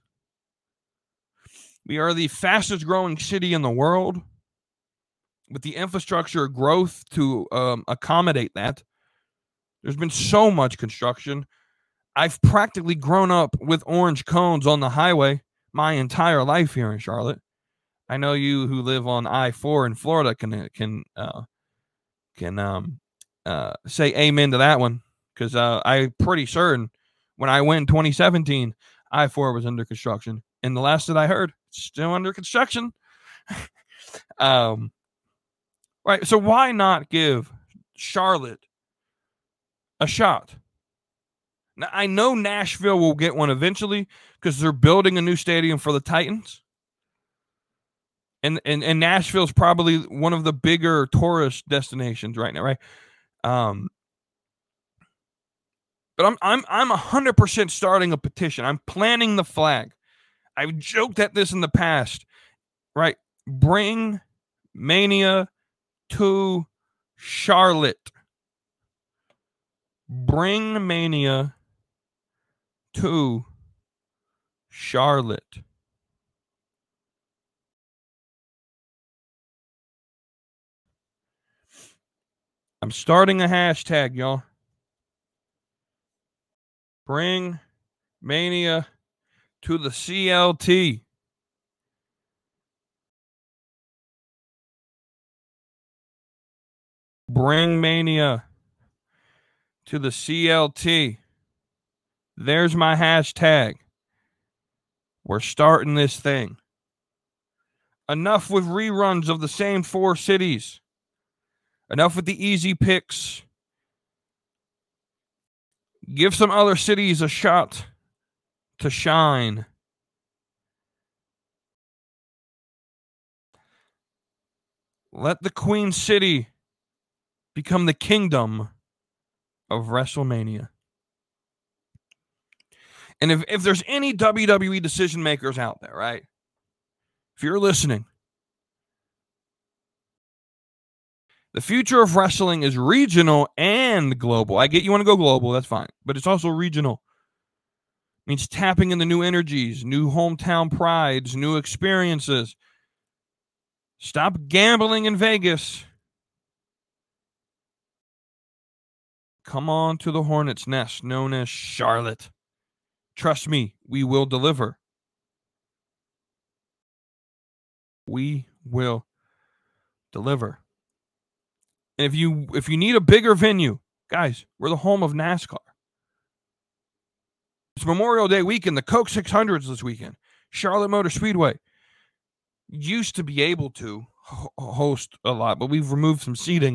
We are the fastest growing city in the world, with the infrastructure growth to um, accommodate that. There's been so much construction. I've practically grown up with orange cones on the highway my entire life here in Charlotte. I know you who live on I four in Florida can can uh, can um, uh, say amen to that one, because uh, I'm pretty certain when I went in twenty seventeen, I four was under construction, and the last that I heard, it's still under construction. um, right, so why not give Charlotte a shot? Now, I know Nashville will get one eventually because they're building a new stadium for the Titans. And, and and Nashville's probably one of the bigger tourist destinations right now, right? Um, but I'm I'm I'm one hundred percent starting a petition. I'm planting the flag. I've joked at this in the past, right? Bring Mania to Charlotte. Bring Mania to Charlotte. I'm starting a hashtag, y'all. Bring Mania to the C L T. Bring Mania to the C L T. There's my hashtag. We're starting this thing. Enough with reruns of the same four cities. Enough with the easy picks. Give some other cities a shot to shine. Let the Queen City become the kingdom of WrestleMania. And if, if there's any W W E decision makers out there, right? If you're listening, The future of wrestling is regional and global. I get you want to go global, that's fine, but it's also regional. It means tapping into new energies, new hometown prides, new experiences. Stop gambling in Vegas. Come on to the Hornet's Nest, known as Charlotte. Trust me, we will deliver. We will deliver. And if you if you need a bigger venue, guys, we're the home of NASCAR. It's Memorial Day weekend, the Coke six hundreds this weekend. Charlotte Motor Speedway used to be able to ho- host a lot, but we've removed some seating.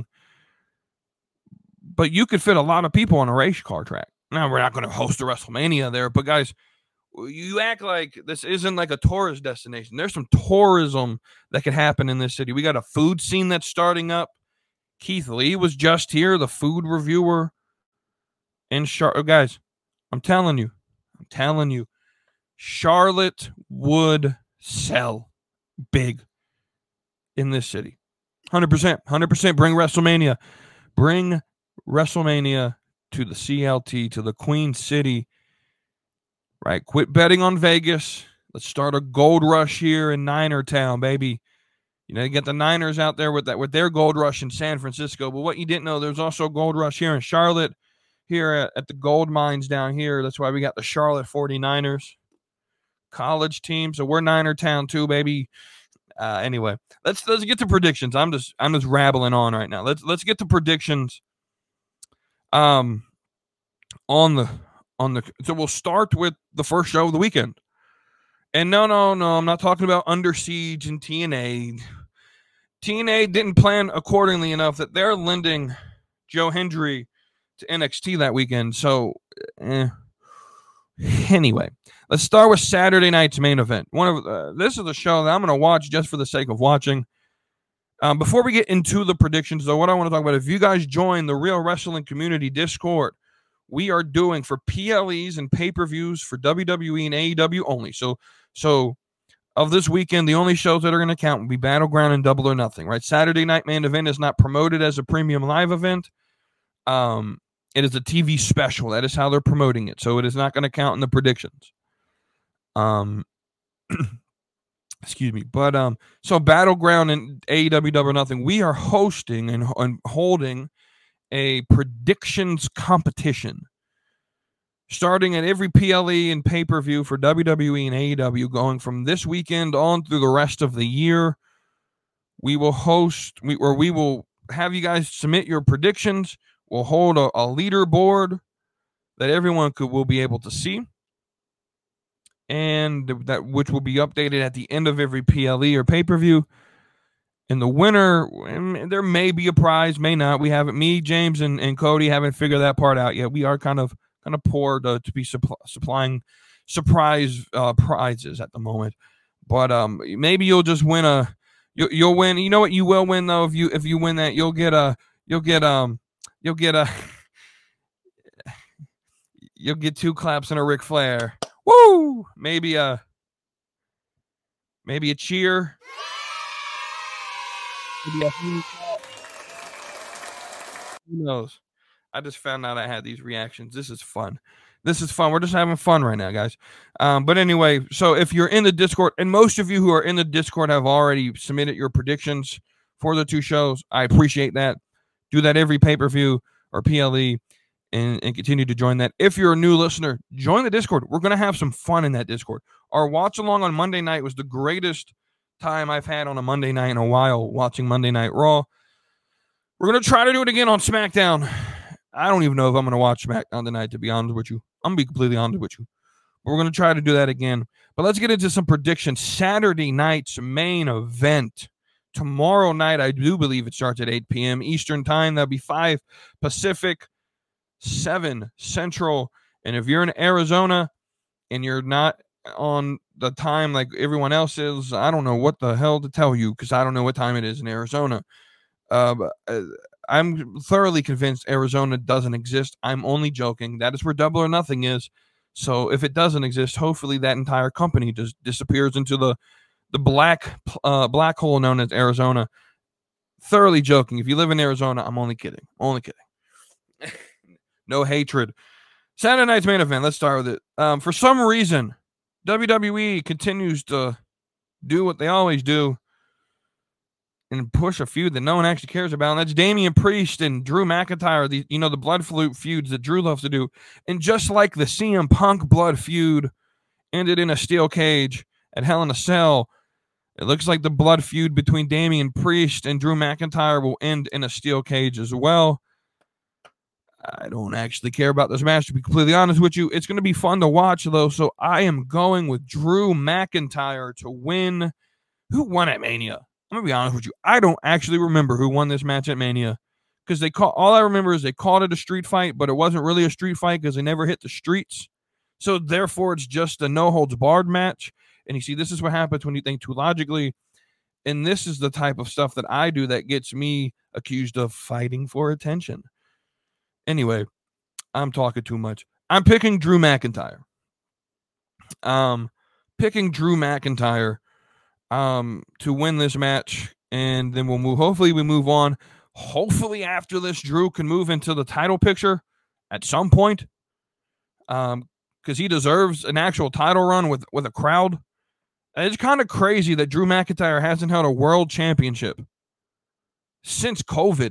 But you could fit a lot of people on a race car track. Now, we're not going to host a WrestleMania there, but guys, you act like this isn't like a tourist destination. There's some tourism that could happen in this city. We got a food scene that's starting up. Keith Lee was just here, the food reviewer. And Char- guys, I'm telling you, I'm telling you, Charlotte would sell big in this city. one hundred percent. one hundred percent. Bring WrestleMania. Bring WrestleMania to the C L T, to the Queen City. Right? Quit betting on Vegas. Let's start a gold rush here in Niner Town, baby. You know, you get the Niners out there with that with their gold rush in San Francisco. But what you didn't know, there's also a gold rush here in Charlotte, here at, at the gold mines down here. That's why we got the Charlotte forty-niners college team. So we're Niner Town too, baby. Uh, anyway, let's let's get to predictions. I'm just I'm just rabbling on right now. Let's let's get to predictions. Um, on the on the so we'll start with the first show of the weekend. And no, no, no, I'm not talking about Under Siege and T N A. T N A didn't plan accordingly enough that they're lending Joe Hendry to N X T that weekend. So, eh. Anyway, let's start with Saturday night's main event. One of uh, this is the show that I'm going to watch just for the sake of watching. Um, before we get into the predictions, though, what I want to talk about, if you guys join the Real Wrestling Community Discord, we are doing for P L Es and pay-per-views for W W E and A E W only. So, so of this weekend, the only shows that are going to count will be Battleground and Double or Nothing, right? Saturday night main event is not promoted as a premium live event. Um, it is a T V special. That is how they're promoting it. So it is not going to count in the predictions. Um, excuse me. But um, so Battleground and A E W Double or Nothing, we are hosting and, and holding a predictions competition starting at every P L E and pay-per-view for W W E and A E W, going from this weekend on through the rest of the year. We will host, we, or we will have you guys submit your predictions. We'll hold a, a leaderboard that everyone could will be able to see, and that which will be updated at the end of every P L E or pay-per-view. And the winner, there may be a prize, may not. We haven't, me, James, and, and Cody haven't figured that part out yet. We are kind of kind of poor to, to be suppl- supplying surprise uh, prizes at the moment. But um, maybe you'll just win a, you, you'll win. You know what? You will win though. If you if you win that, you'll get a, you'll get um, you'll get a, you'll get two claps and a Ric Flair. Woo! Maybe a, maybe a cheer. Maybe a who knows? I just found out I had these reactions. This is fun. This is fun. We're just having fun right now, guys. Um, but anyway, so if you're in the Discord, and most of you who are in the Discord have already submitted your predictions for the two shows, I appreciate that. Do that every pay-per-view or P L E, and, and continue to join that. If you're a new listener, join the Discord. We're going to have some fun in that Discord. Our watch-along on Monday night was the greatest time I've had on a Monday night in a while, watching Monday Night Raw. We're going to try to do it again on SmackDown. I don't even know if I'm going to watch SmackDown tonight, to be honest with you. I'm going to be completely honest with you. But we're going to try to do that again. But let's get into some predictions. Saturday night's main event. Tomorrow night, I do believe it starts at eight p.m. Eastern time. That'll be five Pacific, seven Central. And if you're in Arizona and you're not on the time like everyone else is, I don't know what the hell to tell you, because I don't know what time it is in Arizona. Uh, I'm thoroughly convinced Arizona doesn't exist. I'm only joking. That is where Double or Nothing is. So if it doesn't exist, hopefully that entire company just disappears into the the black uh, black hole known as Arizona. thoroughly joking. If you live in Arizona, I'm only kidding. Only kidding. No hatred. Saturday night's main event. Let's start with it. Um, for some reason, W W E continues to do what they always do and push a feud that no one actually cares about. And that's Damian Priest and Drew McIntyre. The, you know, the blood feud feuds that Drew loves to do. And just like the C M Punk blood feud ended in a steel cage at Hell in a Cell, it looks like the blood feud between Damian Priest and Drew McIntyre will end in a steel cage as well. I don't actually care about this match, to be completely honest with you. It's going to be fun to watch, though, so I am going with Drew McIntyre to win. Who won at Mania? I'm going to be honest with you. I don't actually remember who won this match at Mania, because they call, all I remember is they called it a street fight, but it wasn't really a street fight because they never hit the streets. So, therefore, it's just a no-holds-barred match. And you see, this is what happens when you think too logically. And this is the type of stuff that I do that gets me accused of fighting for attention. Anyway, I'm talking too much. I'm picking Drew McIntyre. Um, picking Drew McIntyre um, to win this match. And then we'll move. Hopefully, we move on. Hopefully, after this, Drew can move into the title picture at some point. Um, because he deserves an actual title run with, with a crowd. It's kind of crazy that Drew McIntyre hasn't held a world championship since COVID.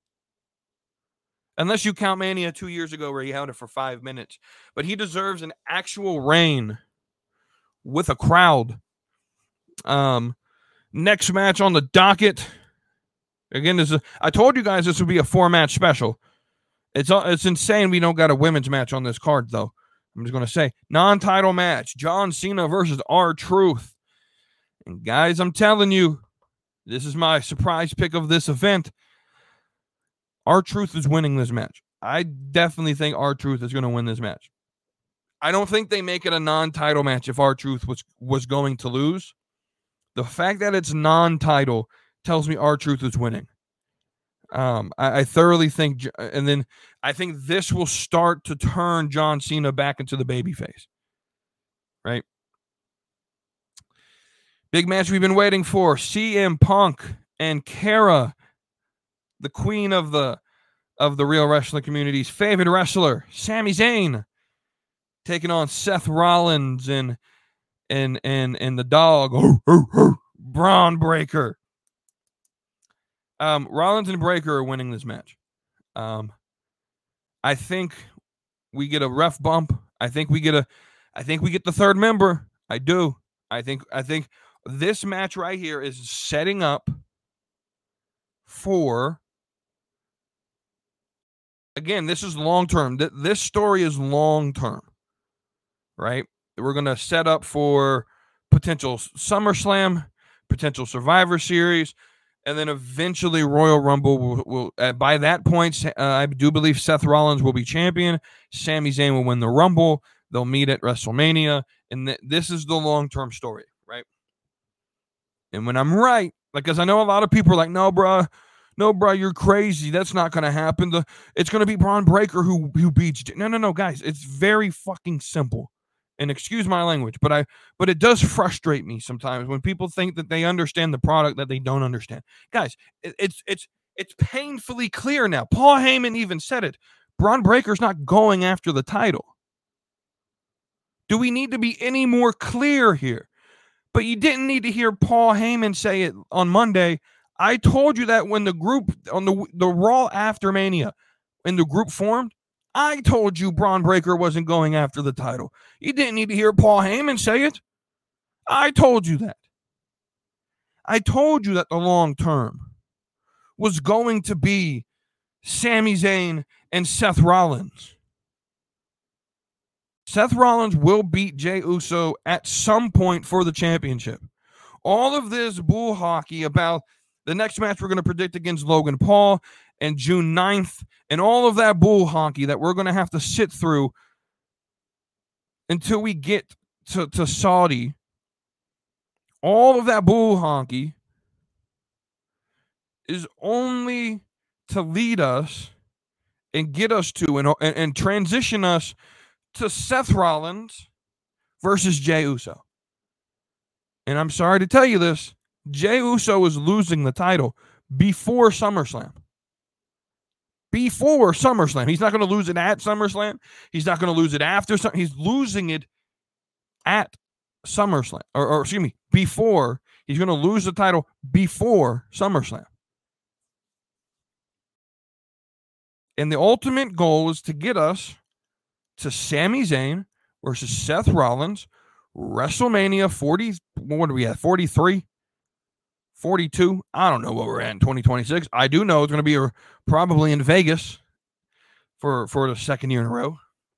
Unless you count Mania two years ago where he held it for five minutes. But he deserves an actual reign with a crowd. Um, next match on the docket. Again, this is, I told you guys this would be a four-match special. It's, it's insane we don't got a women's match on this card, though. I'm just going to say, non-title match, John Cena versus R-Truth. And guys, I'm telling you, this is my surprise pick of this event. R-Truth is winning this match. I definitely think R-Truth is going to win this match. I don't think they make it a non-title match if R-Truth was, was going to lose. The fact that it's non-title tells me R-Truth is winning. Um, I, I thoroughly think, and then I think this will start to turn John Cena back into the babyface. Right? Big match we've been waiting for. C M Punk and Kara, the queen of the of the real wrestling community's favorite wrestler, Sami Zayn, taking on Seth Rollins and and and and the dog, Braun Breaker. Um, Rollins and Breaker are winning this match. Um, I think we get a ref bump. I think we get a. I think we get the third member. I do. I think. I think this match right here is setting up for. Again, this is long term. Th- this story is long term, right? We're gonna set up for potential SummerSlam, potential Survivor Series. And then eventually Royal Rumble will, will uh, by that point, uh, I do believe Seth Rollins will be champion. Sami Zayn will win the Rumble. They'll meet at WrestleMania. And th- this is the long-term story, right? And when I'm right, like, because I know a lot of people are like, no, bro, no, bro, you're crazy. That's not going to happen. The, it's going to be Braun Breaker who, who beats. No, no, no, guys. It's very fucking simple. And excuse my language, but I but it does frustrate me sometimes when people think that they understand the product that they don't understand. Guys, it, it's it's it's painfully clear now. Paul Heyman even said it. Braun Breaker's not going after the title. Do we need to be any more clear here? But you didn't need to hear Paul Heyman say it on Monday. I told you that when the group on the the Raw after Mania, when the group formed. I told you Braun Breaker wasn't going after the title. You didn't need to hear Paul Heyman say it. I told you that. I told you that the long term was going to be Sami Zayn and Seth Rollins. Seth Rollins will beat Jey Uso at some point for the championship. All of this bull hockey about the next match we're going to predict against Logan Paul and June ninth, and all of that bull honky that we're going to have to sit through until we get to, to Saudi, all of that bull honky is only to lead us and get us to and, and, and transition us to Seth Rollins versus Jey Uso. And I'm sorry to tell you this, Jey Uso is losing the title, before SummerSlam. Before SummerSlam. He's not going to lose it at SummerSlam. He's not going to lose it after. He's losing it at SummerSlam. Or, or excuse me, before. He's going to lose the title before SummerSlam. And the ultimate goal is to get us to Sami Zayn versus Seth Rollins, WrestleMania forty. What are we at? forty-three? forty-two? I don't know what we're at in twenty twenty-six. I do know it's going to be a, probably in Vegas for, for the second year in a row.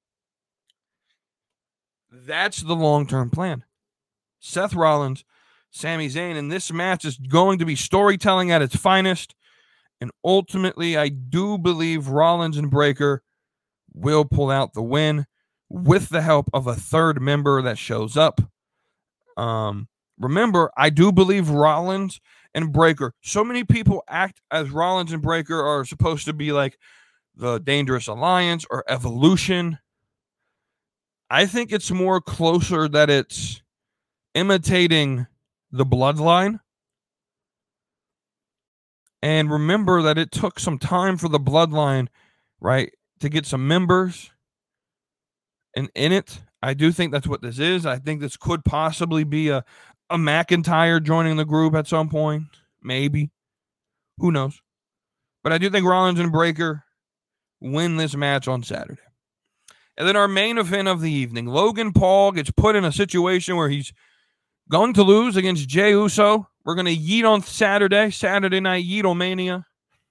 That's the long-term plan. Seth Rollins, Sami Zayn, and this match is going to be storytelling at its finest. And ultimately, I do believe Rollins and Breakker will pull out the win with the help of a third member that shows up. Um, remember, I do believe Rollins and Breakker. So many people act as Rollins and Breakker are supposed to be like the Dangerous Alliance or Evolution. I think it's more closer that it's imitating the Bloodline. And remember that it took some time for the Bloodline, right, to get some members and in it. I do think that's what this is. I think this could possibly be a, a McIntyre joining the group at some point. Maybe. Who knows? But I do think Rollins and Breakker win this match on Saturday. And then our main event of the evening, Logan Paul gets put in a situation where he's going to lose against Jey Uso. We're going to yeet on Saturday, Saturday Night Yeetomania.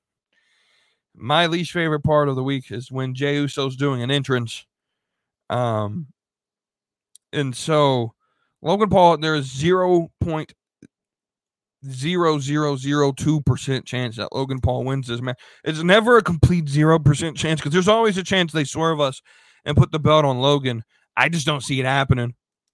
My least favorite part of the week is when Jey Uso's doing an entrance. Um, and so, Logan Paul, there is zero point zero zero zero two percent chance that Logan Paul wins this match. It's never a complete zero percent chance because there's always a chance they swerve us and put the belt on Logan. I just don't see it happening.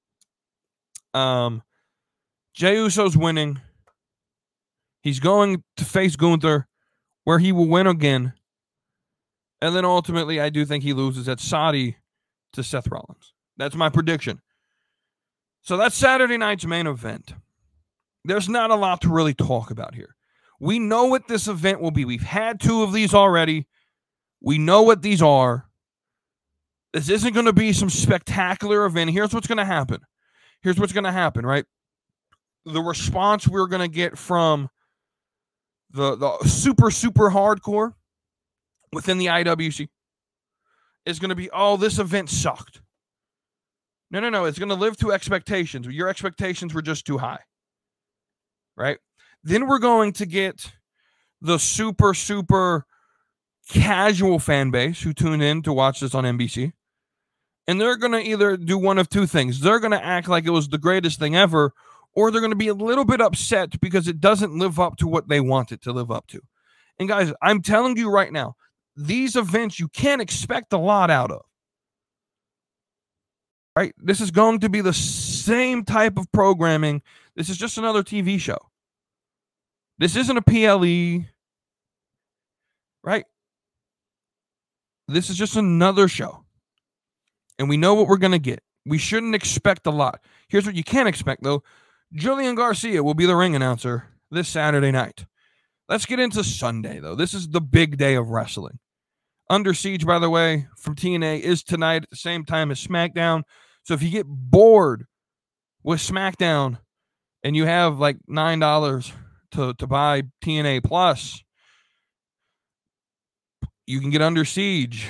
Um, Jey Uso's winning. He's going to face Gunther, where he will win again. And then ultimately, I do think he loses at Saudi to Seth Rollins. That's my prediction. So that's Saturday night's main event. There's not a lot to really talk about here. We know what this event will be. We've had two of these already. We know what these are. This isn't going to be some spectacular event. Here's what's going to happen. Here's what's going to happen, right? The response we're going to get from the, the super, super hardcore within the I W C is going to be, oh, this event sucked. No, no, no. It's going to live to expectations. Your expectations were just too high. Right? Then we're going to get the super, super casual fan base who tuned in to watch this on N B C. And they're going to either do one of two things. They're going to act like it was the greatest thing ever, or they're going to be a little bit upset because it doesn't live up to what they want it to live up to. And guys, I'm telling you right now, these events you can't expect a lot out of. Right? This is going to be the same type of programming. This is just another T V show. This isn't a P L E. Right? This is just another show. And we know what we're going to get. We shouldn't expect a lot. Here's what you can expect, though. Julian Garcia will be the ring announcer this Saturday night. Let's get into Sunday, though. This is the big day of wrestling. Under Siege, by the way, from T N A is tonight at the same time as SmackDown. So if you get bored with SmackDown and you have like nine dollars to, to buy T N A Plus, you can get Under Siege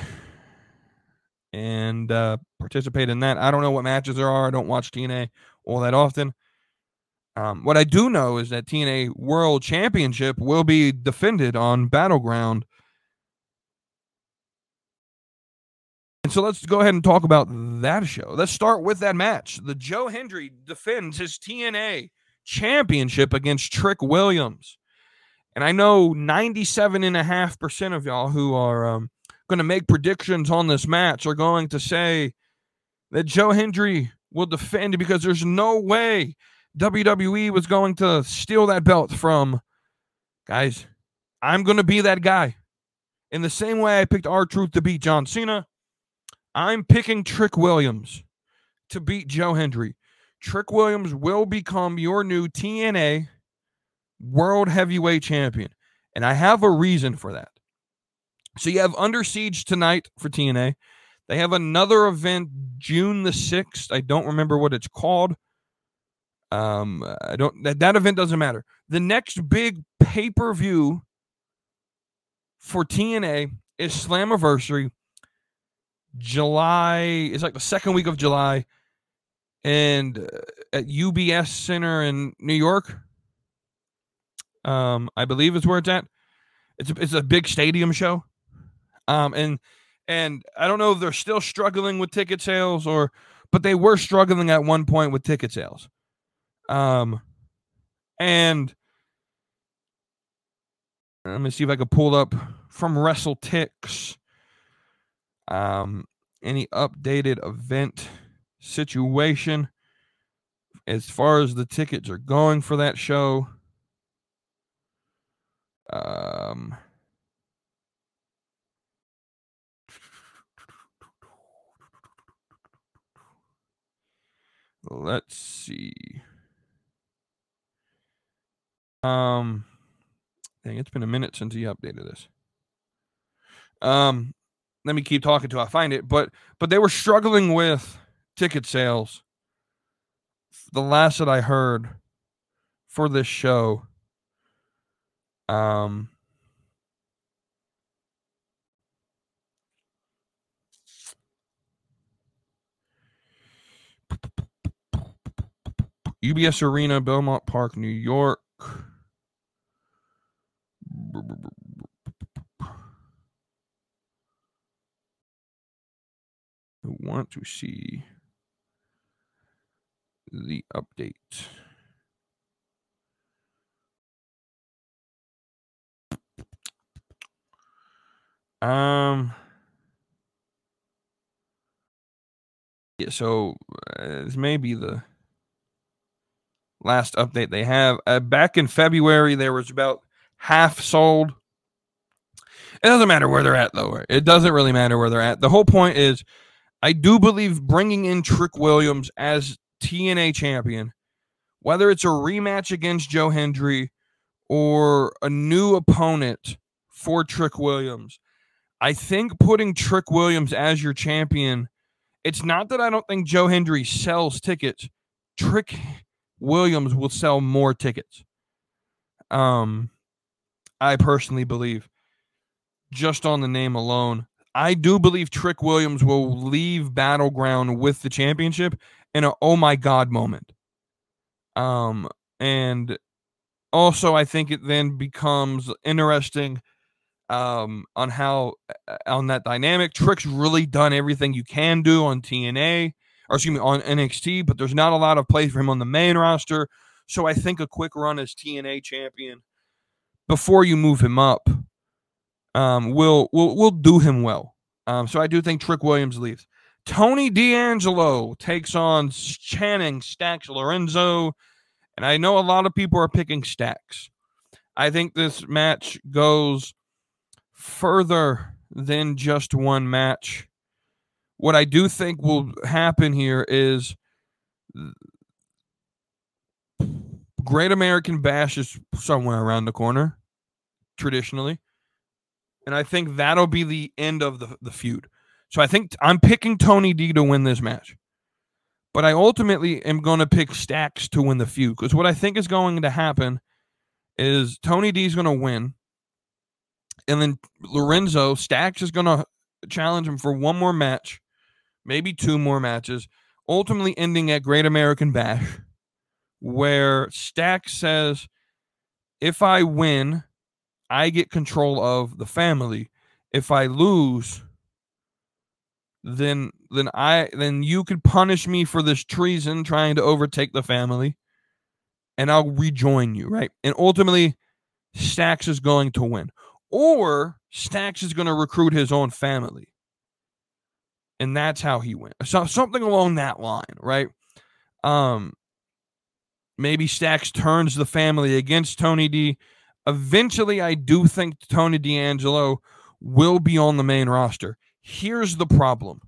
and uh, participate in that. I don't know what matches there are. I don't watch T N A all that often. Um, what I do know is that T N A World Championship will be defended on Battleground. And so let's go ahead and talk about that show. Let's start with that match. The Joe Hendry defends his T N A Championship against Trick Williams. And I know ninety-seven point five percent of y'all who are um, going to make predictions on this match are going to say that Joe Hendry will defend because there's no way W W E was going to steal that belt from. Guys, I'm going to be that guy. In the same way I picked R-Truth to beat John Cena, I'm picking Trick Williams to beat Joe Hendry. Trick Williams will become your new T N A World Heavyweight Champion. And I have a reason for that. So you have Under Siege tonight for T N A. They have another event June the sixth. I don't remember what it's called. Um, I don't that, that event doesn't matter. The next big pay-per-view for T N A is Slammiversary. July, it's like the second week of July, and uh, at U B S Center in New York. Um, I believe is where it's at. It's a, it's a big stadium show. Um, and and I don't know if they're still struggling with ticket sales or, but they were struggling at one point with ticket sales. Um, and let me see if I can pull up from WrestleTix. Um, any updated event situation as far as the tickets are going for that show. Um, let's see. Um, dang, it's been a minute since he updated this. Um, let me keep talking till I find it. But but they were struggling with ticket sales. The last that I heard for this show. Um. U B S Arena, Belmont Park, New York. I want to see the update. Um. Yeah, so uh, this may be the last update they have. Uh, back in February, there was about half sold. It doesn't matter where they're at, though. It doesn't really matter where they're at. The whole point is, I do believe bringing in Trick Williams as T N A champion, whether it's a rematch against Joe Hendry or a new opponent for Trick Williams, I think putting Trick Williams as your champion, it's not that I don't think Joe Hendry sells tickets. Trick Williams will sell more tickets. Um, I personally believe, just on the name alone, I do believe Trick Williams will leave Battleground with the championship in a oh my god moment. Um, and also I think it then becomes interesting um, on how on that dynamic. Trick's really done everything you can do on T N A, or excuse me, on N X T, but there's not a lot of play for him on the main roster. So I think a quick run as T N A champion before you move him up um, will will will do him well. Um, so I do think Trick Williams leaves. Tony D'Angelo takes on Channing Stacks Lorenzo, and I know a lot of people are picking Stacks. I think this match goes further than just one match. What I do think will happen here is Great American Bash is somewhere around the corner, traditionally. And I think that'll be the end of the, the feud. So I think I'm picking Tony D to win this match. But I ultimately am going to pick Stacks to win the feud. Because what I think is going to happen is Tony D is going to win. And then Lorenzo, Stacks is going to challenge him for one more match. Maybe two more matches. Ultimately ending at Great American Bash. Where Stacks says, if I win, I get control of the family. If I lose, then then I then you could punish me for this treason trying to overtake the family, and I'll rejoin you, right? And ultimately, Stacks is going to win. Or Stacks is going to recruit his own family. And that's how he wins. So something along that line, right? Um maybe Stacks turns the family against Tony D. Eventually, I do think Tony D'Angelo will be on the main roster. Here's the problem.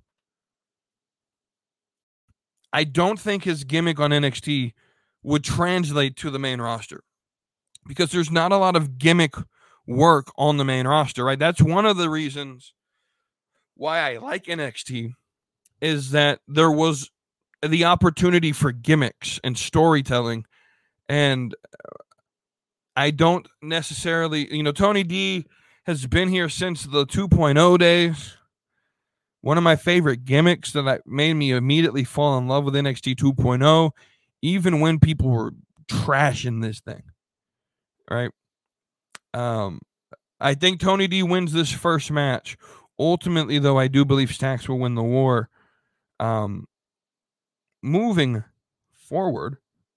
I don't think his gimmick on N X T would translate to the main roster because there's not a lot of gimmick work on the main roster, right? That's one of the reasons why I like N X T, is that there was the opportunity for gimmicks and storytelling. And I don't necessarily, you know, Tony D has been here since the two point oh days. One of my favorite gimmicks that I, made me immediately fall in love with N X T two point oh, even when people were trashing this thing, right? Um, I think Tony D wins this first match. Ultimately, though, I do believe Stacks will win the war. Um, moving forward,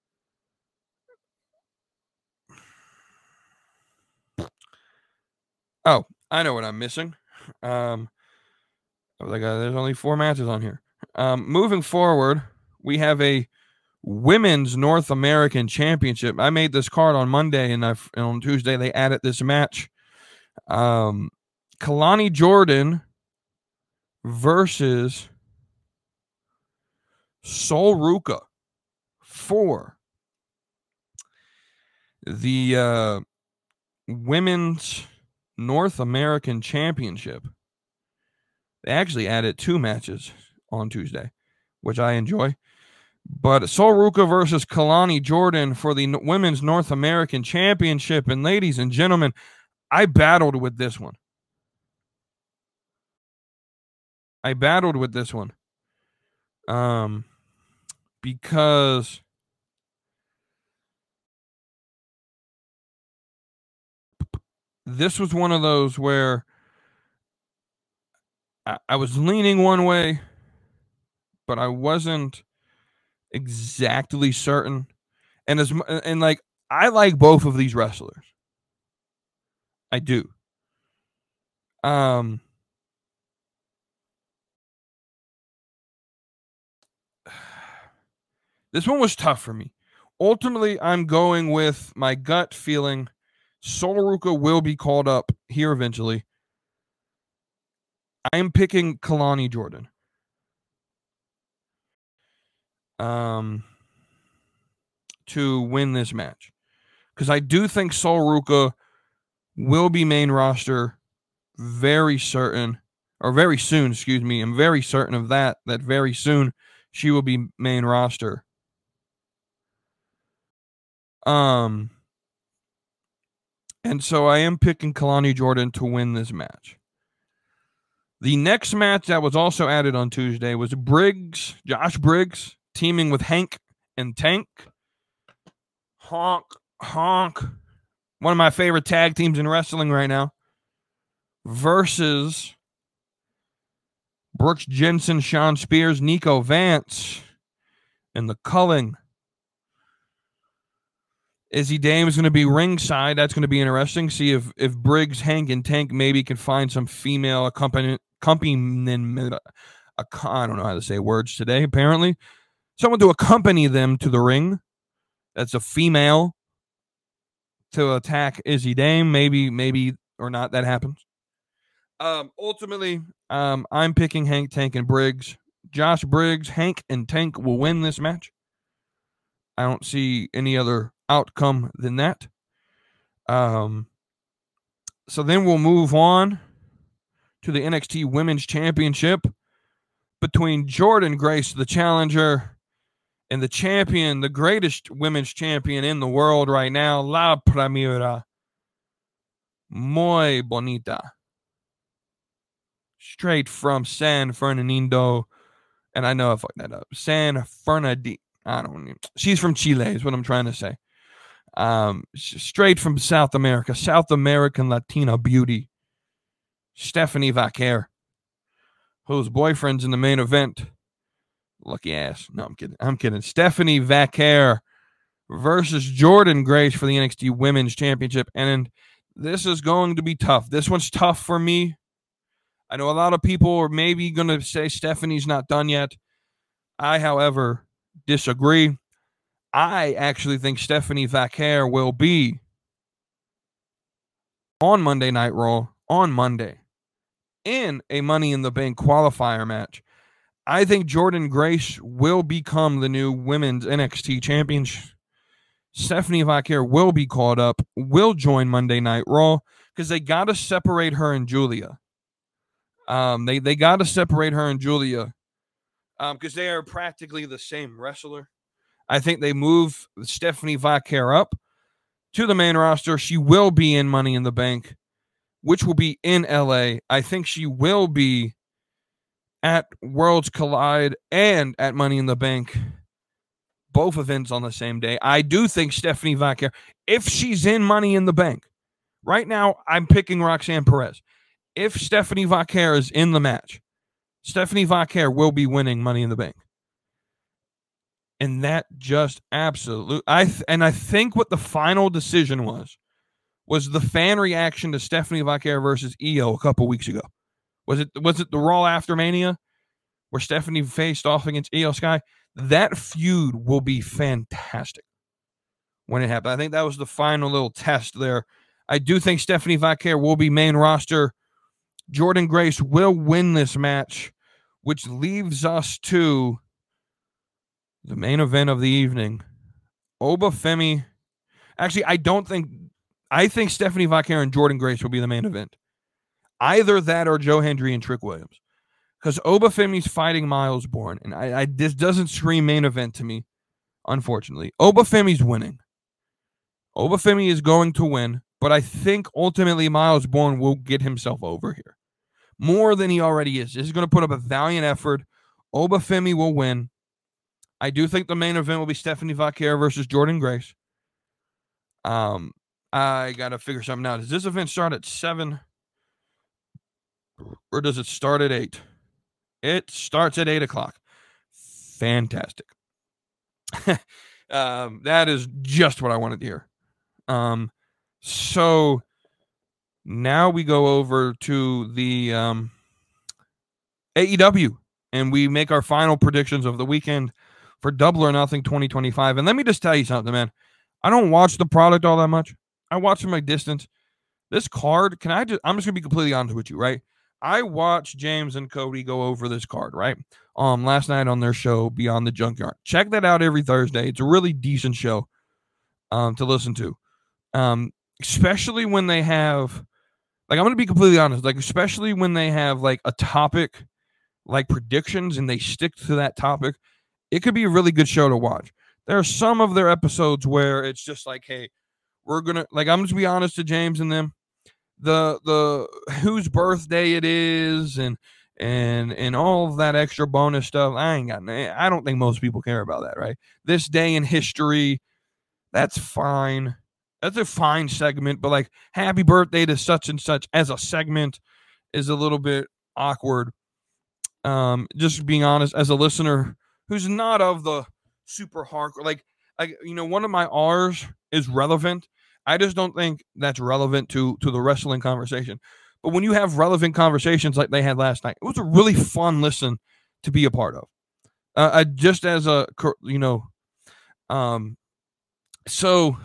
oh, I know what I'm missing. Um, I was like, uh, there's only four matches on here. Um, moving forward, we have a Women's North American Championship. I made this card on Monday, and, I, and on Tuesday they added this match. Um, Kalani Jordan versus Sol Ruca for the uh, Women's North American Championship. They actually added two matches on Tuesday, which I enjoy. But Sol Ruca versus Kalani Jordan for the Women's North American Championship. And ladies and gentlemen, I battled with this one. I battled with this one. Um, because this was one of those where I, I was leaning one way, but I wasn't exactly certain. And as and like I like both of these wrestlers. I do. Um This one was tough for me. Ultimately, I'm going with my gut feeling. Sol Ruca will be called up here eventually. I am picking Kalani Jordan. Um, to win this match. Because I do think Sol Ruca will be main roster very certain, or very soon, excuse me. I'm very certain of that, that very soon she will be main roster. Um, and so I am picking Kalani Jordan to win this match. The next match that was also added on Tuesday was Briggs, Josh Briggs, teaming with Hank and Tank. Honk, honk. One of my favorite tag teams in wrestling right now. Versus Brooks Jensen, Sean Spears, Nico Vance, and the Culling. Izzy Dame is going to be ringside. That's going to be interesting. See if, if Briggs, Hank, and Tank maybe can find some female accompaniment. accompaniment I don't know how to say words today, apparently. Someone to accompany them to the ring. That's a female to attack Izzy Dame. Maybe, maybe or not that happens. Um, ultimately, um, I'm picking Hank, Tank, and Briggs. Josh Briggs, Hank, and Tank will win this match. I don't see any other outcome than that. Um, so then we'll move on to the N X T Women's Championship between Jordynne Grace, the challenger, and the champion, the greatest women's champion in the world right now, La Primera. Muy bonita. Straight from San Fernando. And I know I fucked that up. San Fernandino. I don't know. She's from Chile is what I'm trying to say. Um, straight from South America. South American Latina beauty. Stephanie Vaquer, whose boyfriend's in the main event. Lucky ass. No, I'm kidding. I'm kidding. Stephanie Vaquer versus Jordynne Grace for the N X T Women's Championship. And this is going to be tough. This one's tough for me. I know a lot of people are maybe going to say Stephanie's not done yet. I, however, disagree. I actually think Stephanie Vaquer will be on Monday Night Raw on Monday in a Money in the Bank qualifier match. I think Jordynne Grace will become the new women's N X T champion. Stephanie Vaquer will be called up, will join Monday Night Raw, because they got to separate her and Julia. Um, they they got to separate her and Julia because um, they are practically the same wrestler. I think they move Stephanie Vaquer up to the main roster. She will be in Money in the Bank, which will be in L A. I think she will be at Worlds Collide and at Money in the Bank, both events on the same day. I do think Stephanie Vaquer, if she's in Money in the Bank, right now I'm picking Roxanne Perez. If Stephanie Vaquer is in the match, Stephanie Vaquer will be winning Money in the Bank. And that just absolutely, I th- and I think what the final decision was, was the fan reaction to Stephanie Vaquer versus Io a couple weeks ago. Was it was it the Raw after Mania where Stephanie faced off against Io Sky? That feud will be fantastic when it happens. I think that was the final little test there. I do think Stephanie Vaquer will be main roster. Jordynne Grace will win this match, which leaves us to the main event of the evening. Oba Femi. Actually, I don't think... I think Stephanie Vaquer and Jordynne Grace will be the main event. Either that or Joe Hendry and Trick Williams. Because Oba Femi's fighting Miles Bourne. And I, I this doesn't scream main event to me, unfortunately. Oba Femi's winning. Oba Femi is going to win. But I think ultimately Miles Bourne will get himself over here. More than he already is. He's going to put up a valiant effort. Oba Femi will win. I do think the main event will be Stephanie Vaquer versus Jordynne Grace. Um, I got to figure something out. Does this event start at seven? Or does it start at eight? It starts at eight o'clock. Fantastic. um, that is just what I wanted to hear. Um, so now we go over to the um, A E W, and we make our final predictions of the weekend for Double or Nothing twenty twenty-five. And let me just tell you something, man. I don't watch the product all that much. I watch from a distance. This card, can I just, I'm just going to be completely honest with you, right? I watched James and Cody go over this card, right? Um, last night on their show, Beyond the Junkyard. Check that out every Thursday. It's a really decent show um, to listen to. Um, especially when they have, like, I'm going to be completely honest, like, especially when they have, like, a topic, like predictions, and they stick to that topic. It could be a really good show to watch. There are some of their episodes where it's just like, hey, we're going to, like, I'm just be honest to James and them. The, the, whose birthday it is and, and, and all of that extra bonus stuff. I ain't got, I don't think most people care about that, right? This day in history, that's fine. That's a fine segment, but like, happy birthday to such and such as a segment is a little bit awkward. Um, just being honest, as a listener who's not of the super hardcore, like, I, you know, one of my R's is relevant. I just don't think that's relevant to, to the wrestling conversation. But when you have relevant conversations like they had last night, it was a really fun listen to be a part of. Uh, I, just as a, you know, um, so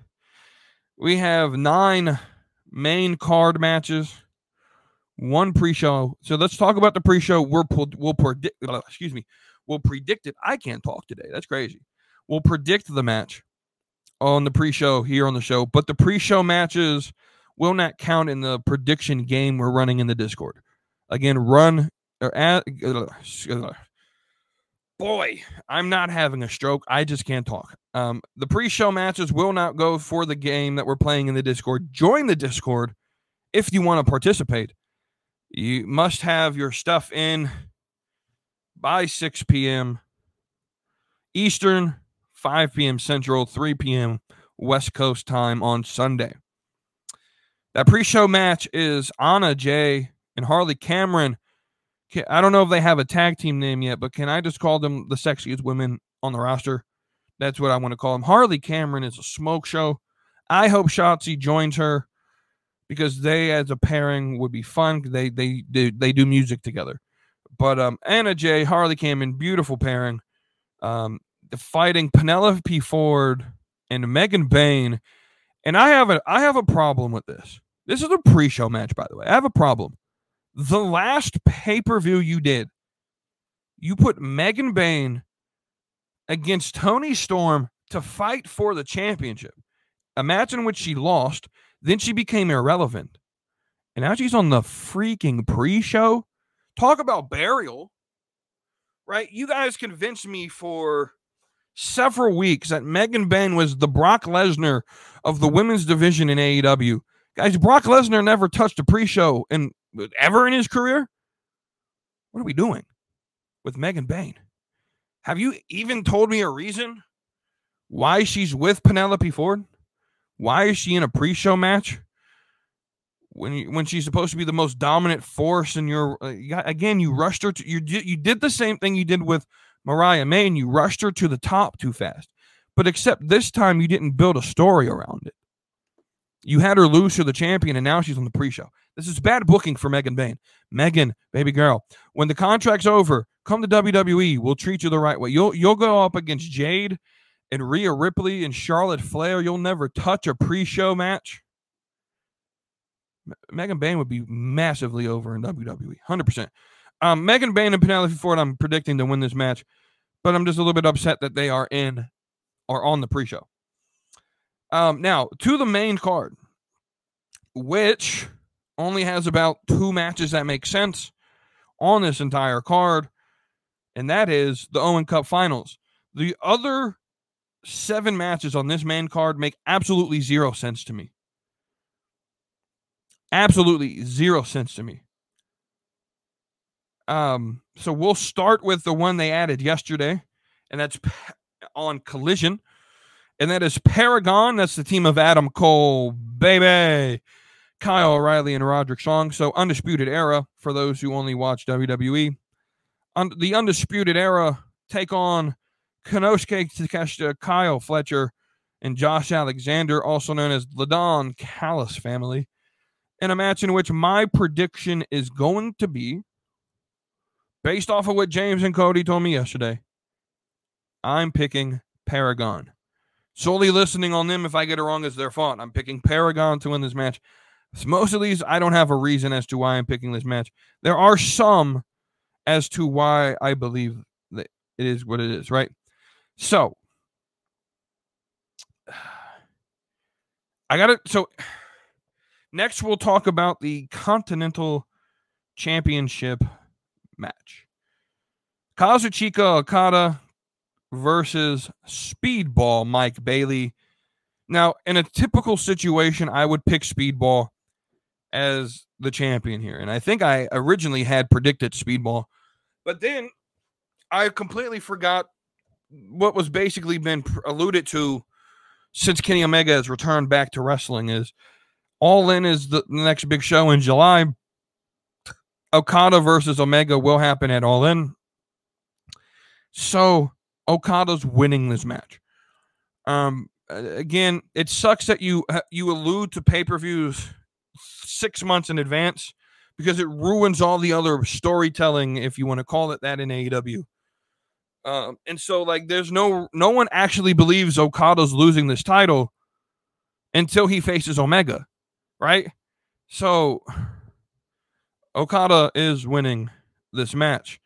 we have nine main card matches, one pre-show. So let's talk about the pre-show. We're we'll predict. Uh, excuse me. We'll predict it. I can't talk today. That's crazy. We'll predict the match on the pre-show here on the show, but the pre-show matches will not count in the prediction game we're running in the Discord. Again, run or add, uh, boy, I'm not having a stroke. I just can't talk. Um, the pre-show matches will not go for the game that we're playing in the Discord. Join the Discord if you want to participate. You must have your stuff in by six p.m. Eastern, five p.m. Central, three p.m. West Coast time on Sunday. That pre-show match is Anna Jay and Harley Cameron. I don't know if they have a tag team name yet, but can I just call them the sexiest women on the roster? That's what I want to call them. Harley Cameron is a smoke show. I hope Shotzi joins her because they, as a pairing, would be fun. They they they, they do music together. But um, Anna Jay, Harley Cameron, beautiful pairing. Um, fighting Penelope Ford and Megan Bayne. And I have a I have a problem with this. This is a pre-show match, by the way. I have a problem. The last pay-per-view you did, you put Megan Bayne against Toni Storm to fight for the championship. A match in which she lost, then she became irrelevant. And now she's on the freaking pre-show. Talk about burial, right? You guys convinced me for several weeks that Megan Bayne was the Brock Lesnar of the women's division in A E W. Guys, Brock Lesnar never touched a pre-show in, ever in his career. What are we doing with Megan Bayne? Have you even told me a reason why she's with Penelope Ford? Why is she in a pre-show match when you, when she's supposed to be the most dominant force in your uh, you got, again, you rushed her to, you you did the same thing you did with Mariah May, and you rushed her to the top too fast. But except this time you didn't build a story around it. You had her lose to the champion, and now she's on the pre-show. This is bad booking for Megan Bayne. Megan, baby girl, when the contract's over, come to W W E. We'll treat you the right way. You'll you'll go up against Jade and Rhea Ripley and Charlotte Flair. You'll never touch a pre-show match. Megan Bayne would be massively over in W W E, one hundred percent. Um, Megan Bayne and Penelope Ford, I'm predicting to win this match, but I'm just a little bit upset that they are in or on the pre-show. Um, now, to the main card, which only has about two matches that make sense on this entire card, and that is the Owen Cup Finals. The other seven matches on this main card make absolutely zero sense to me. Absolutely zero sense to me. Um, so we'll start with the one they added yesterday, and that's on Collision. And that is Paragon. That's the team of Adam Cole, baby, Kyle O'Reilly, and Roderick Strong. So Undisputed Era, for those who only watch W W E. Un- the Undisputed Era take on Konosuke Takeshita, Kyle Fletcher, and Josh Alexander, also known as the Don Callis family, in a match in which my prediction is going to be, based off of what James and Cody told me yesterday, I'm picking Paragon. Solely listening on them. If I get it wrong, it's their fault. I'm picking Paragon to win this match. Most of these, I don't have a reason as to why I'm picking this match. There are some as to why I believe that it is what it is, right? So, I got it. So, next we'll talk about the Continental Championship match. Kazuchika Okada versus Speedball Mike Bailey. Now, in a typical situation, I would pick Speedball as the champion here. And I think I originally had predicted Speedball. But then I completely forgot what was basically been alluded to since Kenny Omega has returned back to wrestling is All In is the next big show in July. Okada versus Omega will happen at All In. So Okada's winning this match. Um, again, it sucks that you you allude to pay-per-views six months in advance because it ruins all the other storytelling, if you want to call it that, in A E W. Um, and so, like, there's no no one actually believes Okada's losing this title until he faces Omega, right? So Okada is winning this match.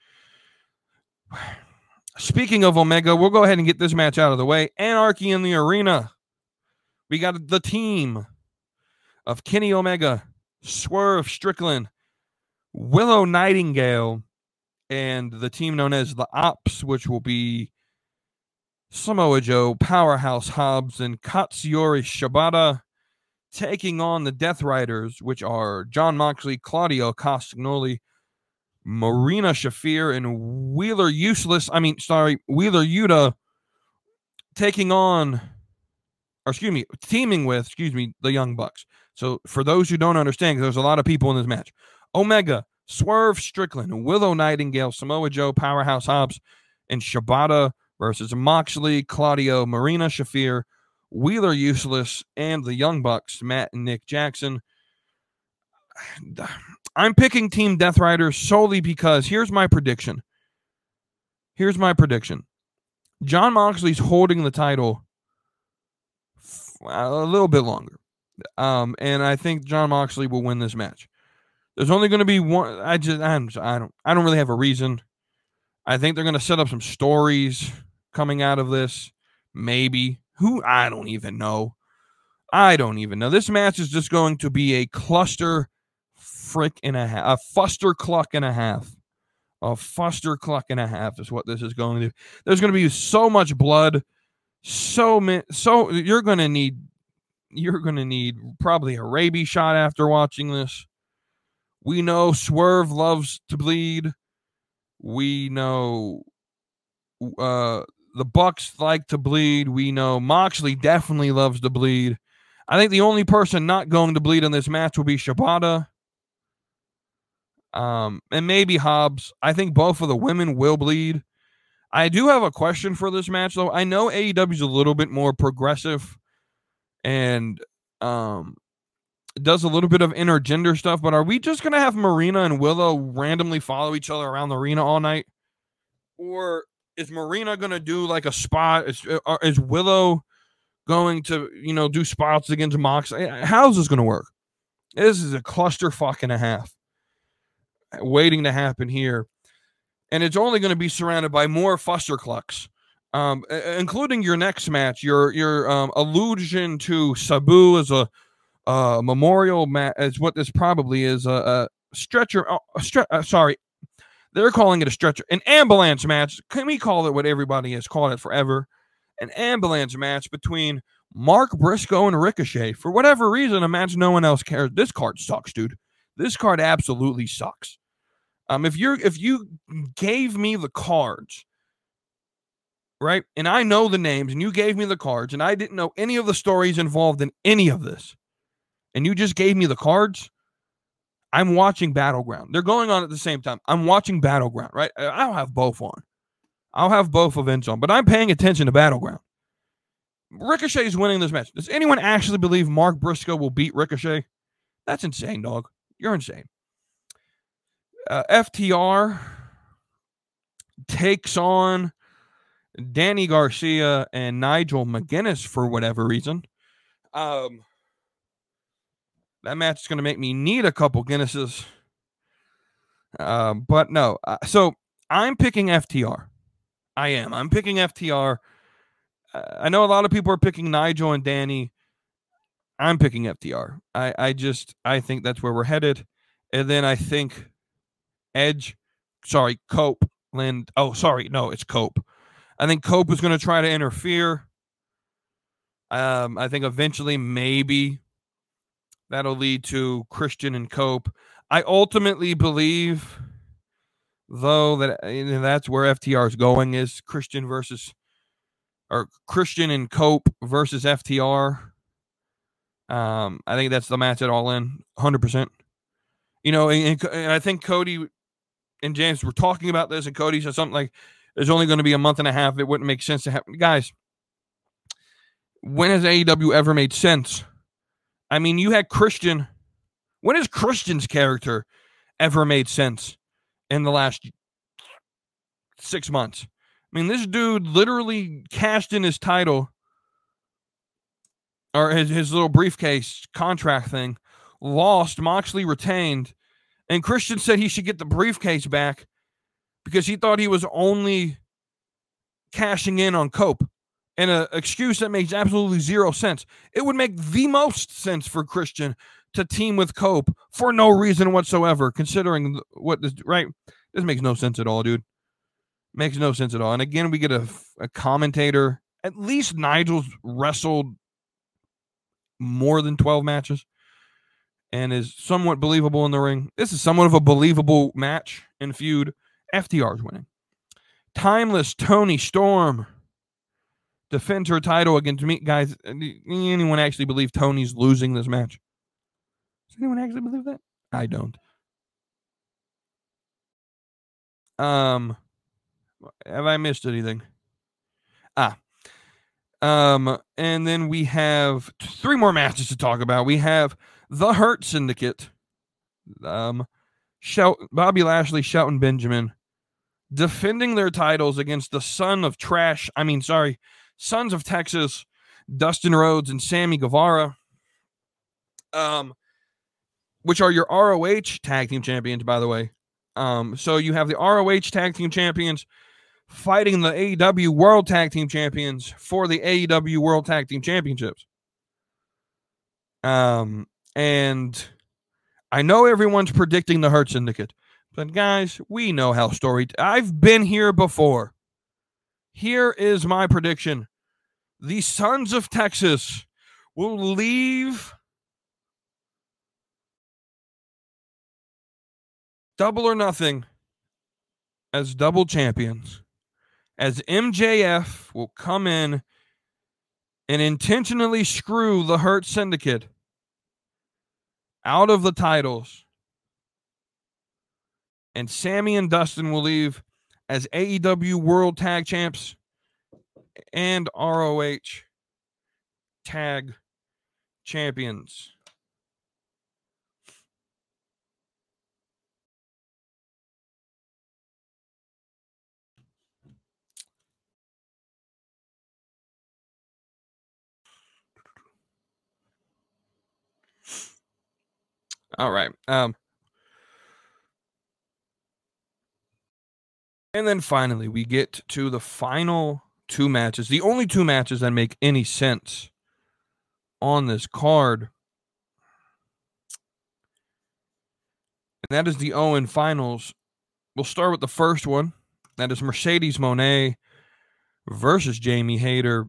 Speaking of Omega, we'll go ahead and get this match out of the way. Anarchy in the Arena. We got the team of Kenny Omega, Swerve Strickland, Willow Nightingale, and the team known as the Ops, which will be Samoa Joe, Powerhouse Hobbs, and Katsuyori Shibata, taking on the Death Riders, which are John Moxley, Claudio Castagnoli, Marina Shafir, and Wheeler Useless. I mean, sorry, Wheeler Yuta, taking on, or excuse me, teaming with, excuse me, the Young Bucks. So for those who don't understand, because there's a lot of people in this match, Omega, Swerve Strickland, Willow Nightingale, Samoa Joe, Powerhouse Hobbs, and Shibata versus Moxley, Claudio, Marina Shafir, Wheeler Useless, and the Young Bucks, Matt and Nick Jackson. I'm picking Team Death Riders solely because here's my prediction. Here's my prediction. John Moxley's holding the title a little bit longer. Um, and I think John Moxley will win this match. There's only going to be one. I just, I'm, I don't, I don't really have a reason. I think they're going to set up some stories coming out of this. Maybe. Who? I don't even know. I don't even know. This match is just going to be a cluster frick and a half, a fuster cluck and a half. A fuster cluck and a half is what this is going to do. There's going to be so much blood. So many, so you're going to need, you're going to need probably a rabies shot after watching this. We know Swerve loves to bleed. We know uh, the Bucks like to bleed. We know Moxley definitely loves to bleed. I think the only person not going to bleed in this match will be Shibata. Um, and maybe Hobbs. I think both of the women will bleed. I do have a question for this match, though. I know A E W is a little bit more progressive and um, does a little bit of intergender stuff, but are we just going to have Marina and Willow randomly follow each other around the arena all night? Or is Marina going to do like a spot? Is, uh, is Willow going to, you know, do spots against Mox? How's this going to work? This is a clusterfuck and a half waiting to happen here. And it's only going to be surrounded by more fusterclucks, um, including your next match, your your um, allusion to Sabu as a uh, memorial match, is what this probably is, a, a stretcher, a stre- uh, sorry, they're calling it a stretcher, an ambulance match. Can we call it what everybody has called it forever? An ambulance match between Mark Briscoe and Ricochet. For whatever reason, a match no one else cares. This card sucks, dude. This card absolutely sucks. Um, if you're if you gave me the cards, right, and I know the names, and you gave me the cards, and I didn't know any of the stories involved in any of this, and you just gave me the cards, I'm watching Battleground. They're going on at the same time. I'm watching Battleground, right? I'll have both on. I'll have both events on, but I'm paying attention to Battleground. Ricochet is winning this match. Does anyone actually believe Mark Briscoe will beat Ricochet? That's insane, dog. You're insane. Uh, F T R takes on Danny Garcia and Nigel McGuinness for whatever reason. Um, that match is going to make me need a couple Guinnesses. Uh, but no. Uh, so I'm picking F T R. I am. I'm picking F T R. Uh, I know a lot of people are picking Nigel and Danny. I'm picking F T R. I, I just, I think that's where we're headed. And then I think Edge, sorry, Copeland. Oh, sorry. No, it's Cope. I think Cope is going to try to interfere. Um, I think eventually maybe that'll lead to Christian and Cope. I ultimately believe, though, that you know, that's where F T R is going, is Christian versus, or Christian and Cope versus F T R. Um, I think that's the match at All In, one hundred percent. You know, and, and I think Cody and James were talking about this, and Cody said something like, there's only going to be a month and a half. It wouldn't make sense to have. Guys, when has A E W ever made sense? I mean, you had Christian. When has Christian's character ever made sense in the last six months? I mean, this dude literally cashed in his title, or his, his little briefcase contract thing, lost, Moxley retained, and Christian said he should get the briefcase back because he thought he was only cashing in on Cope. And an excuse that makes absolutely zero sense. It would make the most sense for Christian to team with Cope for no reason whatsoever, considering what this, right? This makes no sense at all, dude. Makes no sense at all. And again, we get a, a commentator. At least Nigel's wrestled more than twelve matches and is somewhat believable in the ring. This is somewhat of a believable match and feud. F T R's winning. Timeless Toni Storm defends her title against me. Guys, anyone actually believe Tony's losing this match? Does anyone actually believe that? I don't. Um, have I missed anything? Ah. Um, and then we have three more matches to talk about. We have the Hurt Syndicate. Um, Shel- Bobby Lashley, Shelton Benjamin defending their titles against the son of trash. I mean, sorry, Sons of Texas, Dustin Rhodes and Sammy Guevara, um, which are your R O H tag team champions, by the way. Um, so you have the R O H tag team champions fighting the A E W World Tag Team Champions for the A E W World Tag Team Championships. Um, and I know everyone's predicting the Hurt Syndicate, but guys, we know how story. T- I've been here before. Here is my prediction: the Sons of Texas will leave Double or Nothing as double champions, as M J F will come in and intentionally screw the Hurt Syndicate out of the titles, and Sammy and Dustin will leave as A E W World Tag Champs and R O H Tag Champions. All right. Um, and then finally, we get to the final two matches, the only two matches that make any sense on this card. And that is the Owen finals. We'll start with the first one. That is Mercedes Moné versus Jamie Hayter.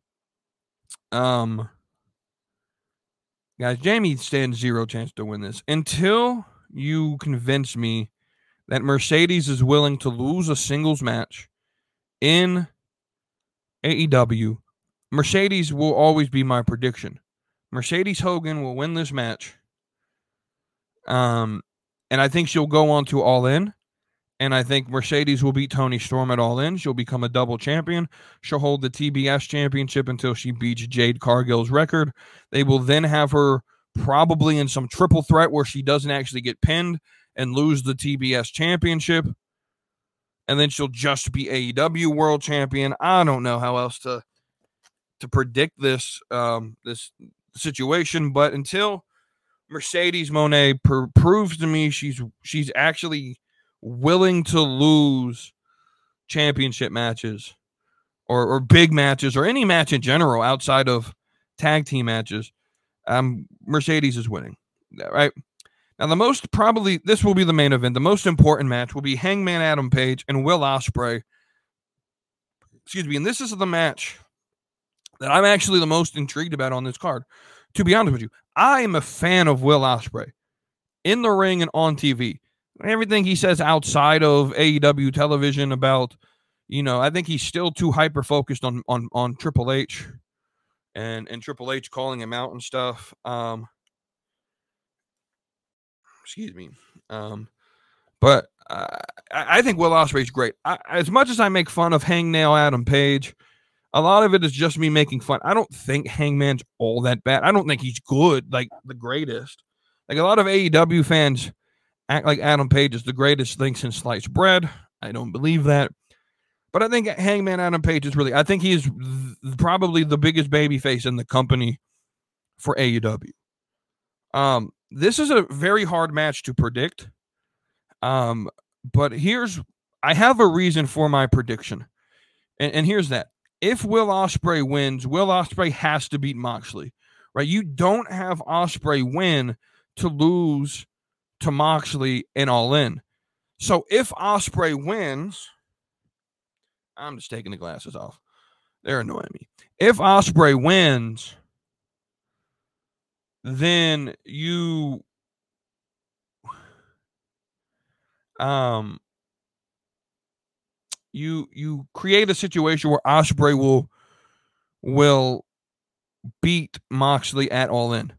Um, guys, Jamie stands zero chance to win this until you convince me that Mercedes is willing to lose a singles match in A E W. Mercedes will always be my prediction. Mercedes Hogan will win this match. Um, and I think she'll go on to All In. And I think Mercedes will beat Toni Storm at All In. She'll become a double champion. She'll hold the T B S championship until she beats Jade Cargill's record. They will then have her probably in some triple threat where she doesn't actually get pinned and lose the T B S championship. And then she'll just be A E W world champion. I don't know how else to to predict this um, this situation, but until Mercedes Moné per- proves to me she's she's actually willing to lose championship matches or, or big matches or any match in general outside of tag team matches, um, Mercedes is winning. Right? Now, the most probably, this will be the main event. The most important match will be Hangman Adam Page and Will Ospreay. Excuse me. And this is the match that I'm actually the most intrigued about on this card. To be honest with you, I am a fan of Will Ospreay in the ring and on T V. Everything he says outside of A E W television about, you know, I think he's still too hyper focused on on on Triple H and and Triple H calling him out and stuff. Um, excuse me. Um, but uh, I, I think Will Ospreay's great. I, as much as I make fun of Hangnail Adam Page, a lot of it is just me making fun. I don't think Hangman's all that bad. I don't think he's good, like the greatest. Like a lot of A E W fans act like Adam Page is the greatest thing since sliced bread. I don't believe that. But I think Hangman Adam Page is really, I think he is th- probably the biggest babyface in the company for A E W. Um, this is a very hard match to predict. Um, but here's, I have a reason for my prediction. And, and here's that. If Will Ospreay wins, Will Ospreay has to beat Moxley, right? You don't have Ospreay win to lose to Moxley and All In. So if Ospreay wins, I'm just taking the glasses off. They're annoying me. If Ospreay wins, then you um you you create a situation where Ospreay will will beat Moxley at All In.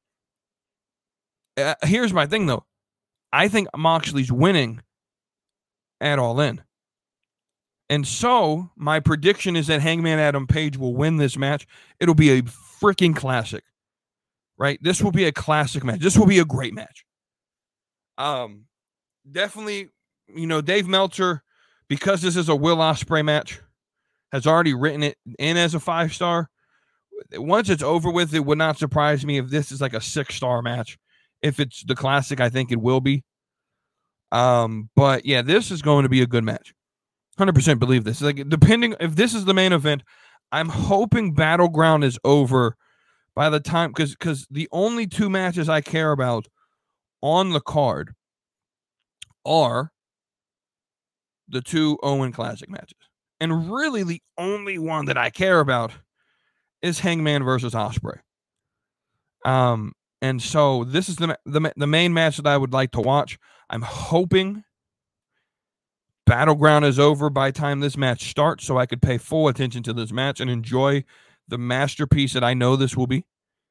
Uh, here's my thing though. I think Moxley's winning at All In. And so my prediction is that Hangman Adam Page will win this match. It'll be a freaking classic, right? This will be a classic match. This will be a great match. Um, definitely, you know, Dave Meltzer, because this is a Will Ospreay match, has already written it in as a five-star. Once it's over with, it would not surprise me if this is like a six-star match. If it's the classic, I think it will be. Um, but yeah, this is going to be a good match. one hundred percent believe this. Like, depending if this is the main event, I'm hoping Battleground is over by the time, because because the only two matches I care about on the card are the two Owen Classic matches. And really the only one that I care about is Hangman versus Ospreay. Um, and so this is the, the, the main match that I would like to watch. I'm hoping Battleground is over by the time this match starts so I could pay full attention to this match and enjoy the masterpiece that I know this will be.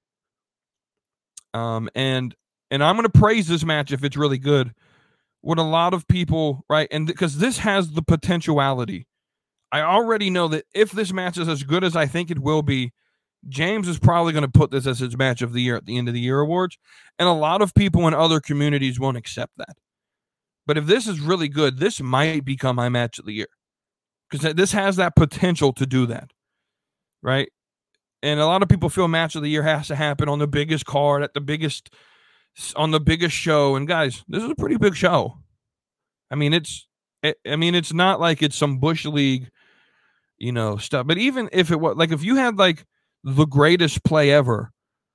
Um, and and I'm going to praise this match if it's really good. What a lot of people, right, and because this has the potentiality. I already know that if this match is as good as I think it will be, James is probably going to put this as his match of the year at the end of the year awards. And a lot of people in other communities won't accept that. But if this is really good, this might become my match of the year. Because this has that potential to do that. Right? And a lot of people feel match of the year has to happen on the biggest card, at the biggest, on the biggest show. And guys, this is a pretty big show. I mean, it's, it, I mean, it's not like it's some Bush League, you know, stuff. But even if it was, like, if you had, like, the greatest play ever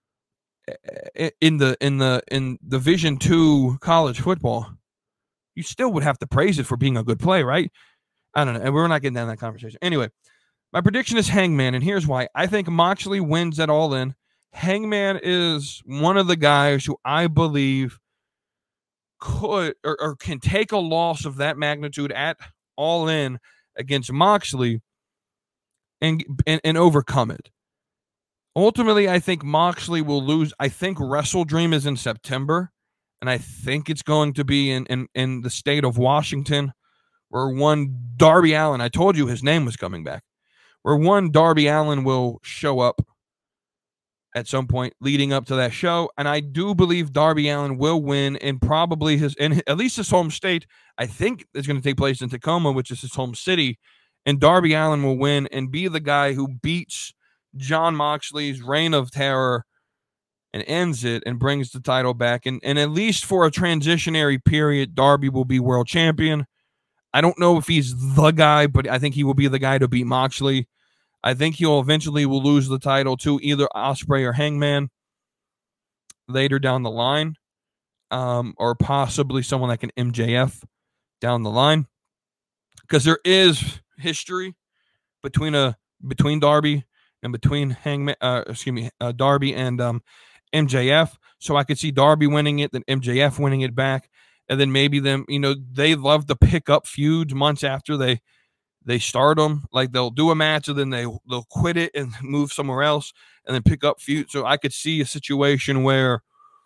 in the, in the, in Division two college football, you still would have to praise it for being a good play, right? I don't know. And we're not getting down that conversation. Anyway, my prediction is Hangman, and here's why. I think Moxley wins at All In. Hangman is one of the guys who I believe could or, or can take a loss of that magnitude at All In against Moxley and, and, and overcome it. Ultimately, I think Moxley will lose. I think Wrestle Dream is in September. And I think it's going to be in, in, in the state of Washington, where one Darby Allin, I told you his name was coming back, where one Darby Allin will show up at some point leading up to that show. And I do believe Darby Allin will win in probably his, in at least his home state. I think it's going to take place in Tacoma, which is his home city. And Darby Allin will win and be the guy who beats Jon Moxley's reign of terror and ends it and brings the title back. And, and at least for a transitionary period, Darby will be world champion. I don't know if he's the guy, but I think he will be the guy to beat Moxley. I think he'll eventually will lose the title to either Ospreay or Hangman later down the line, um, or possibly someone like an M J F down the line, because there is history between a between Darby and between Hangman. Uh, excuse me, uh, Darby and um, M J F. So I could see Darby winning it, then M J F winning it back, and then maybe them. You know, they love to pick up feuds months after they. They start them, like they'll do a match and then they, they'll quit it and move somewhere else and then pick up feud. So I could see a situation where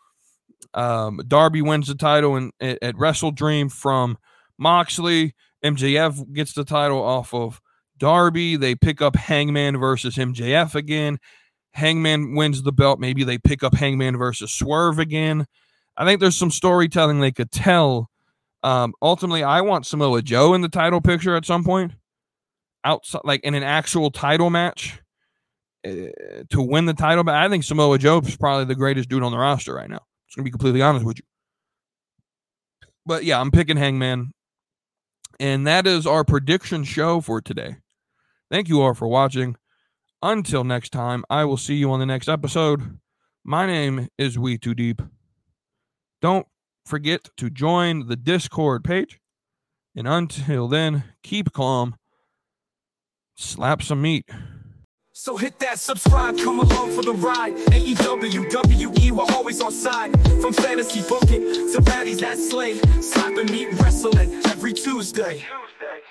um, Darby wins the title in, at, at Wrestle Dream from Moxley. M J F gets the title off of Darby. They pick up Hangman versus M J F again. Hangman wins the belt. Maybe they pick up Hangman versus Swerve again. I think there's some storytelling they could tell. Um, ultimately, I want Samoa Joe in the title picture at some point. Outside, like in an actual title match uh, to win the title. But I think Samoa Joe is probably the greatest dude on the roster right now. Just gonna be completely honest with you. But yeah, I'm picking Hangman. And that is our prediction show for today. Thank you all for watching. Until next time, I will see you on the next episode. My name is We Too Deep. Don't forget to join the Discord page. And until then, keep calm. Slap some meat. So hit that subscribe, come along for the ride. A E W, W E, we're always on side. From fantasy booking to baddies that slay. Slapping meat wrestling every Tuesday. Tuesday.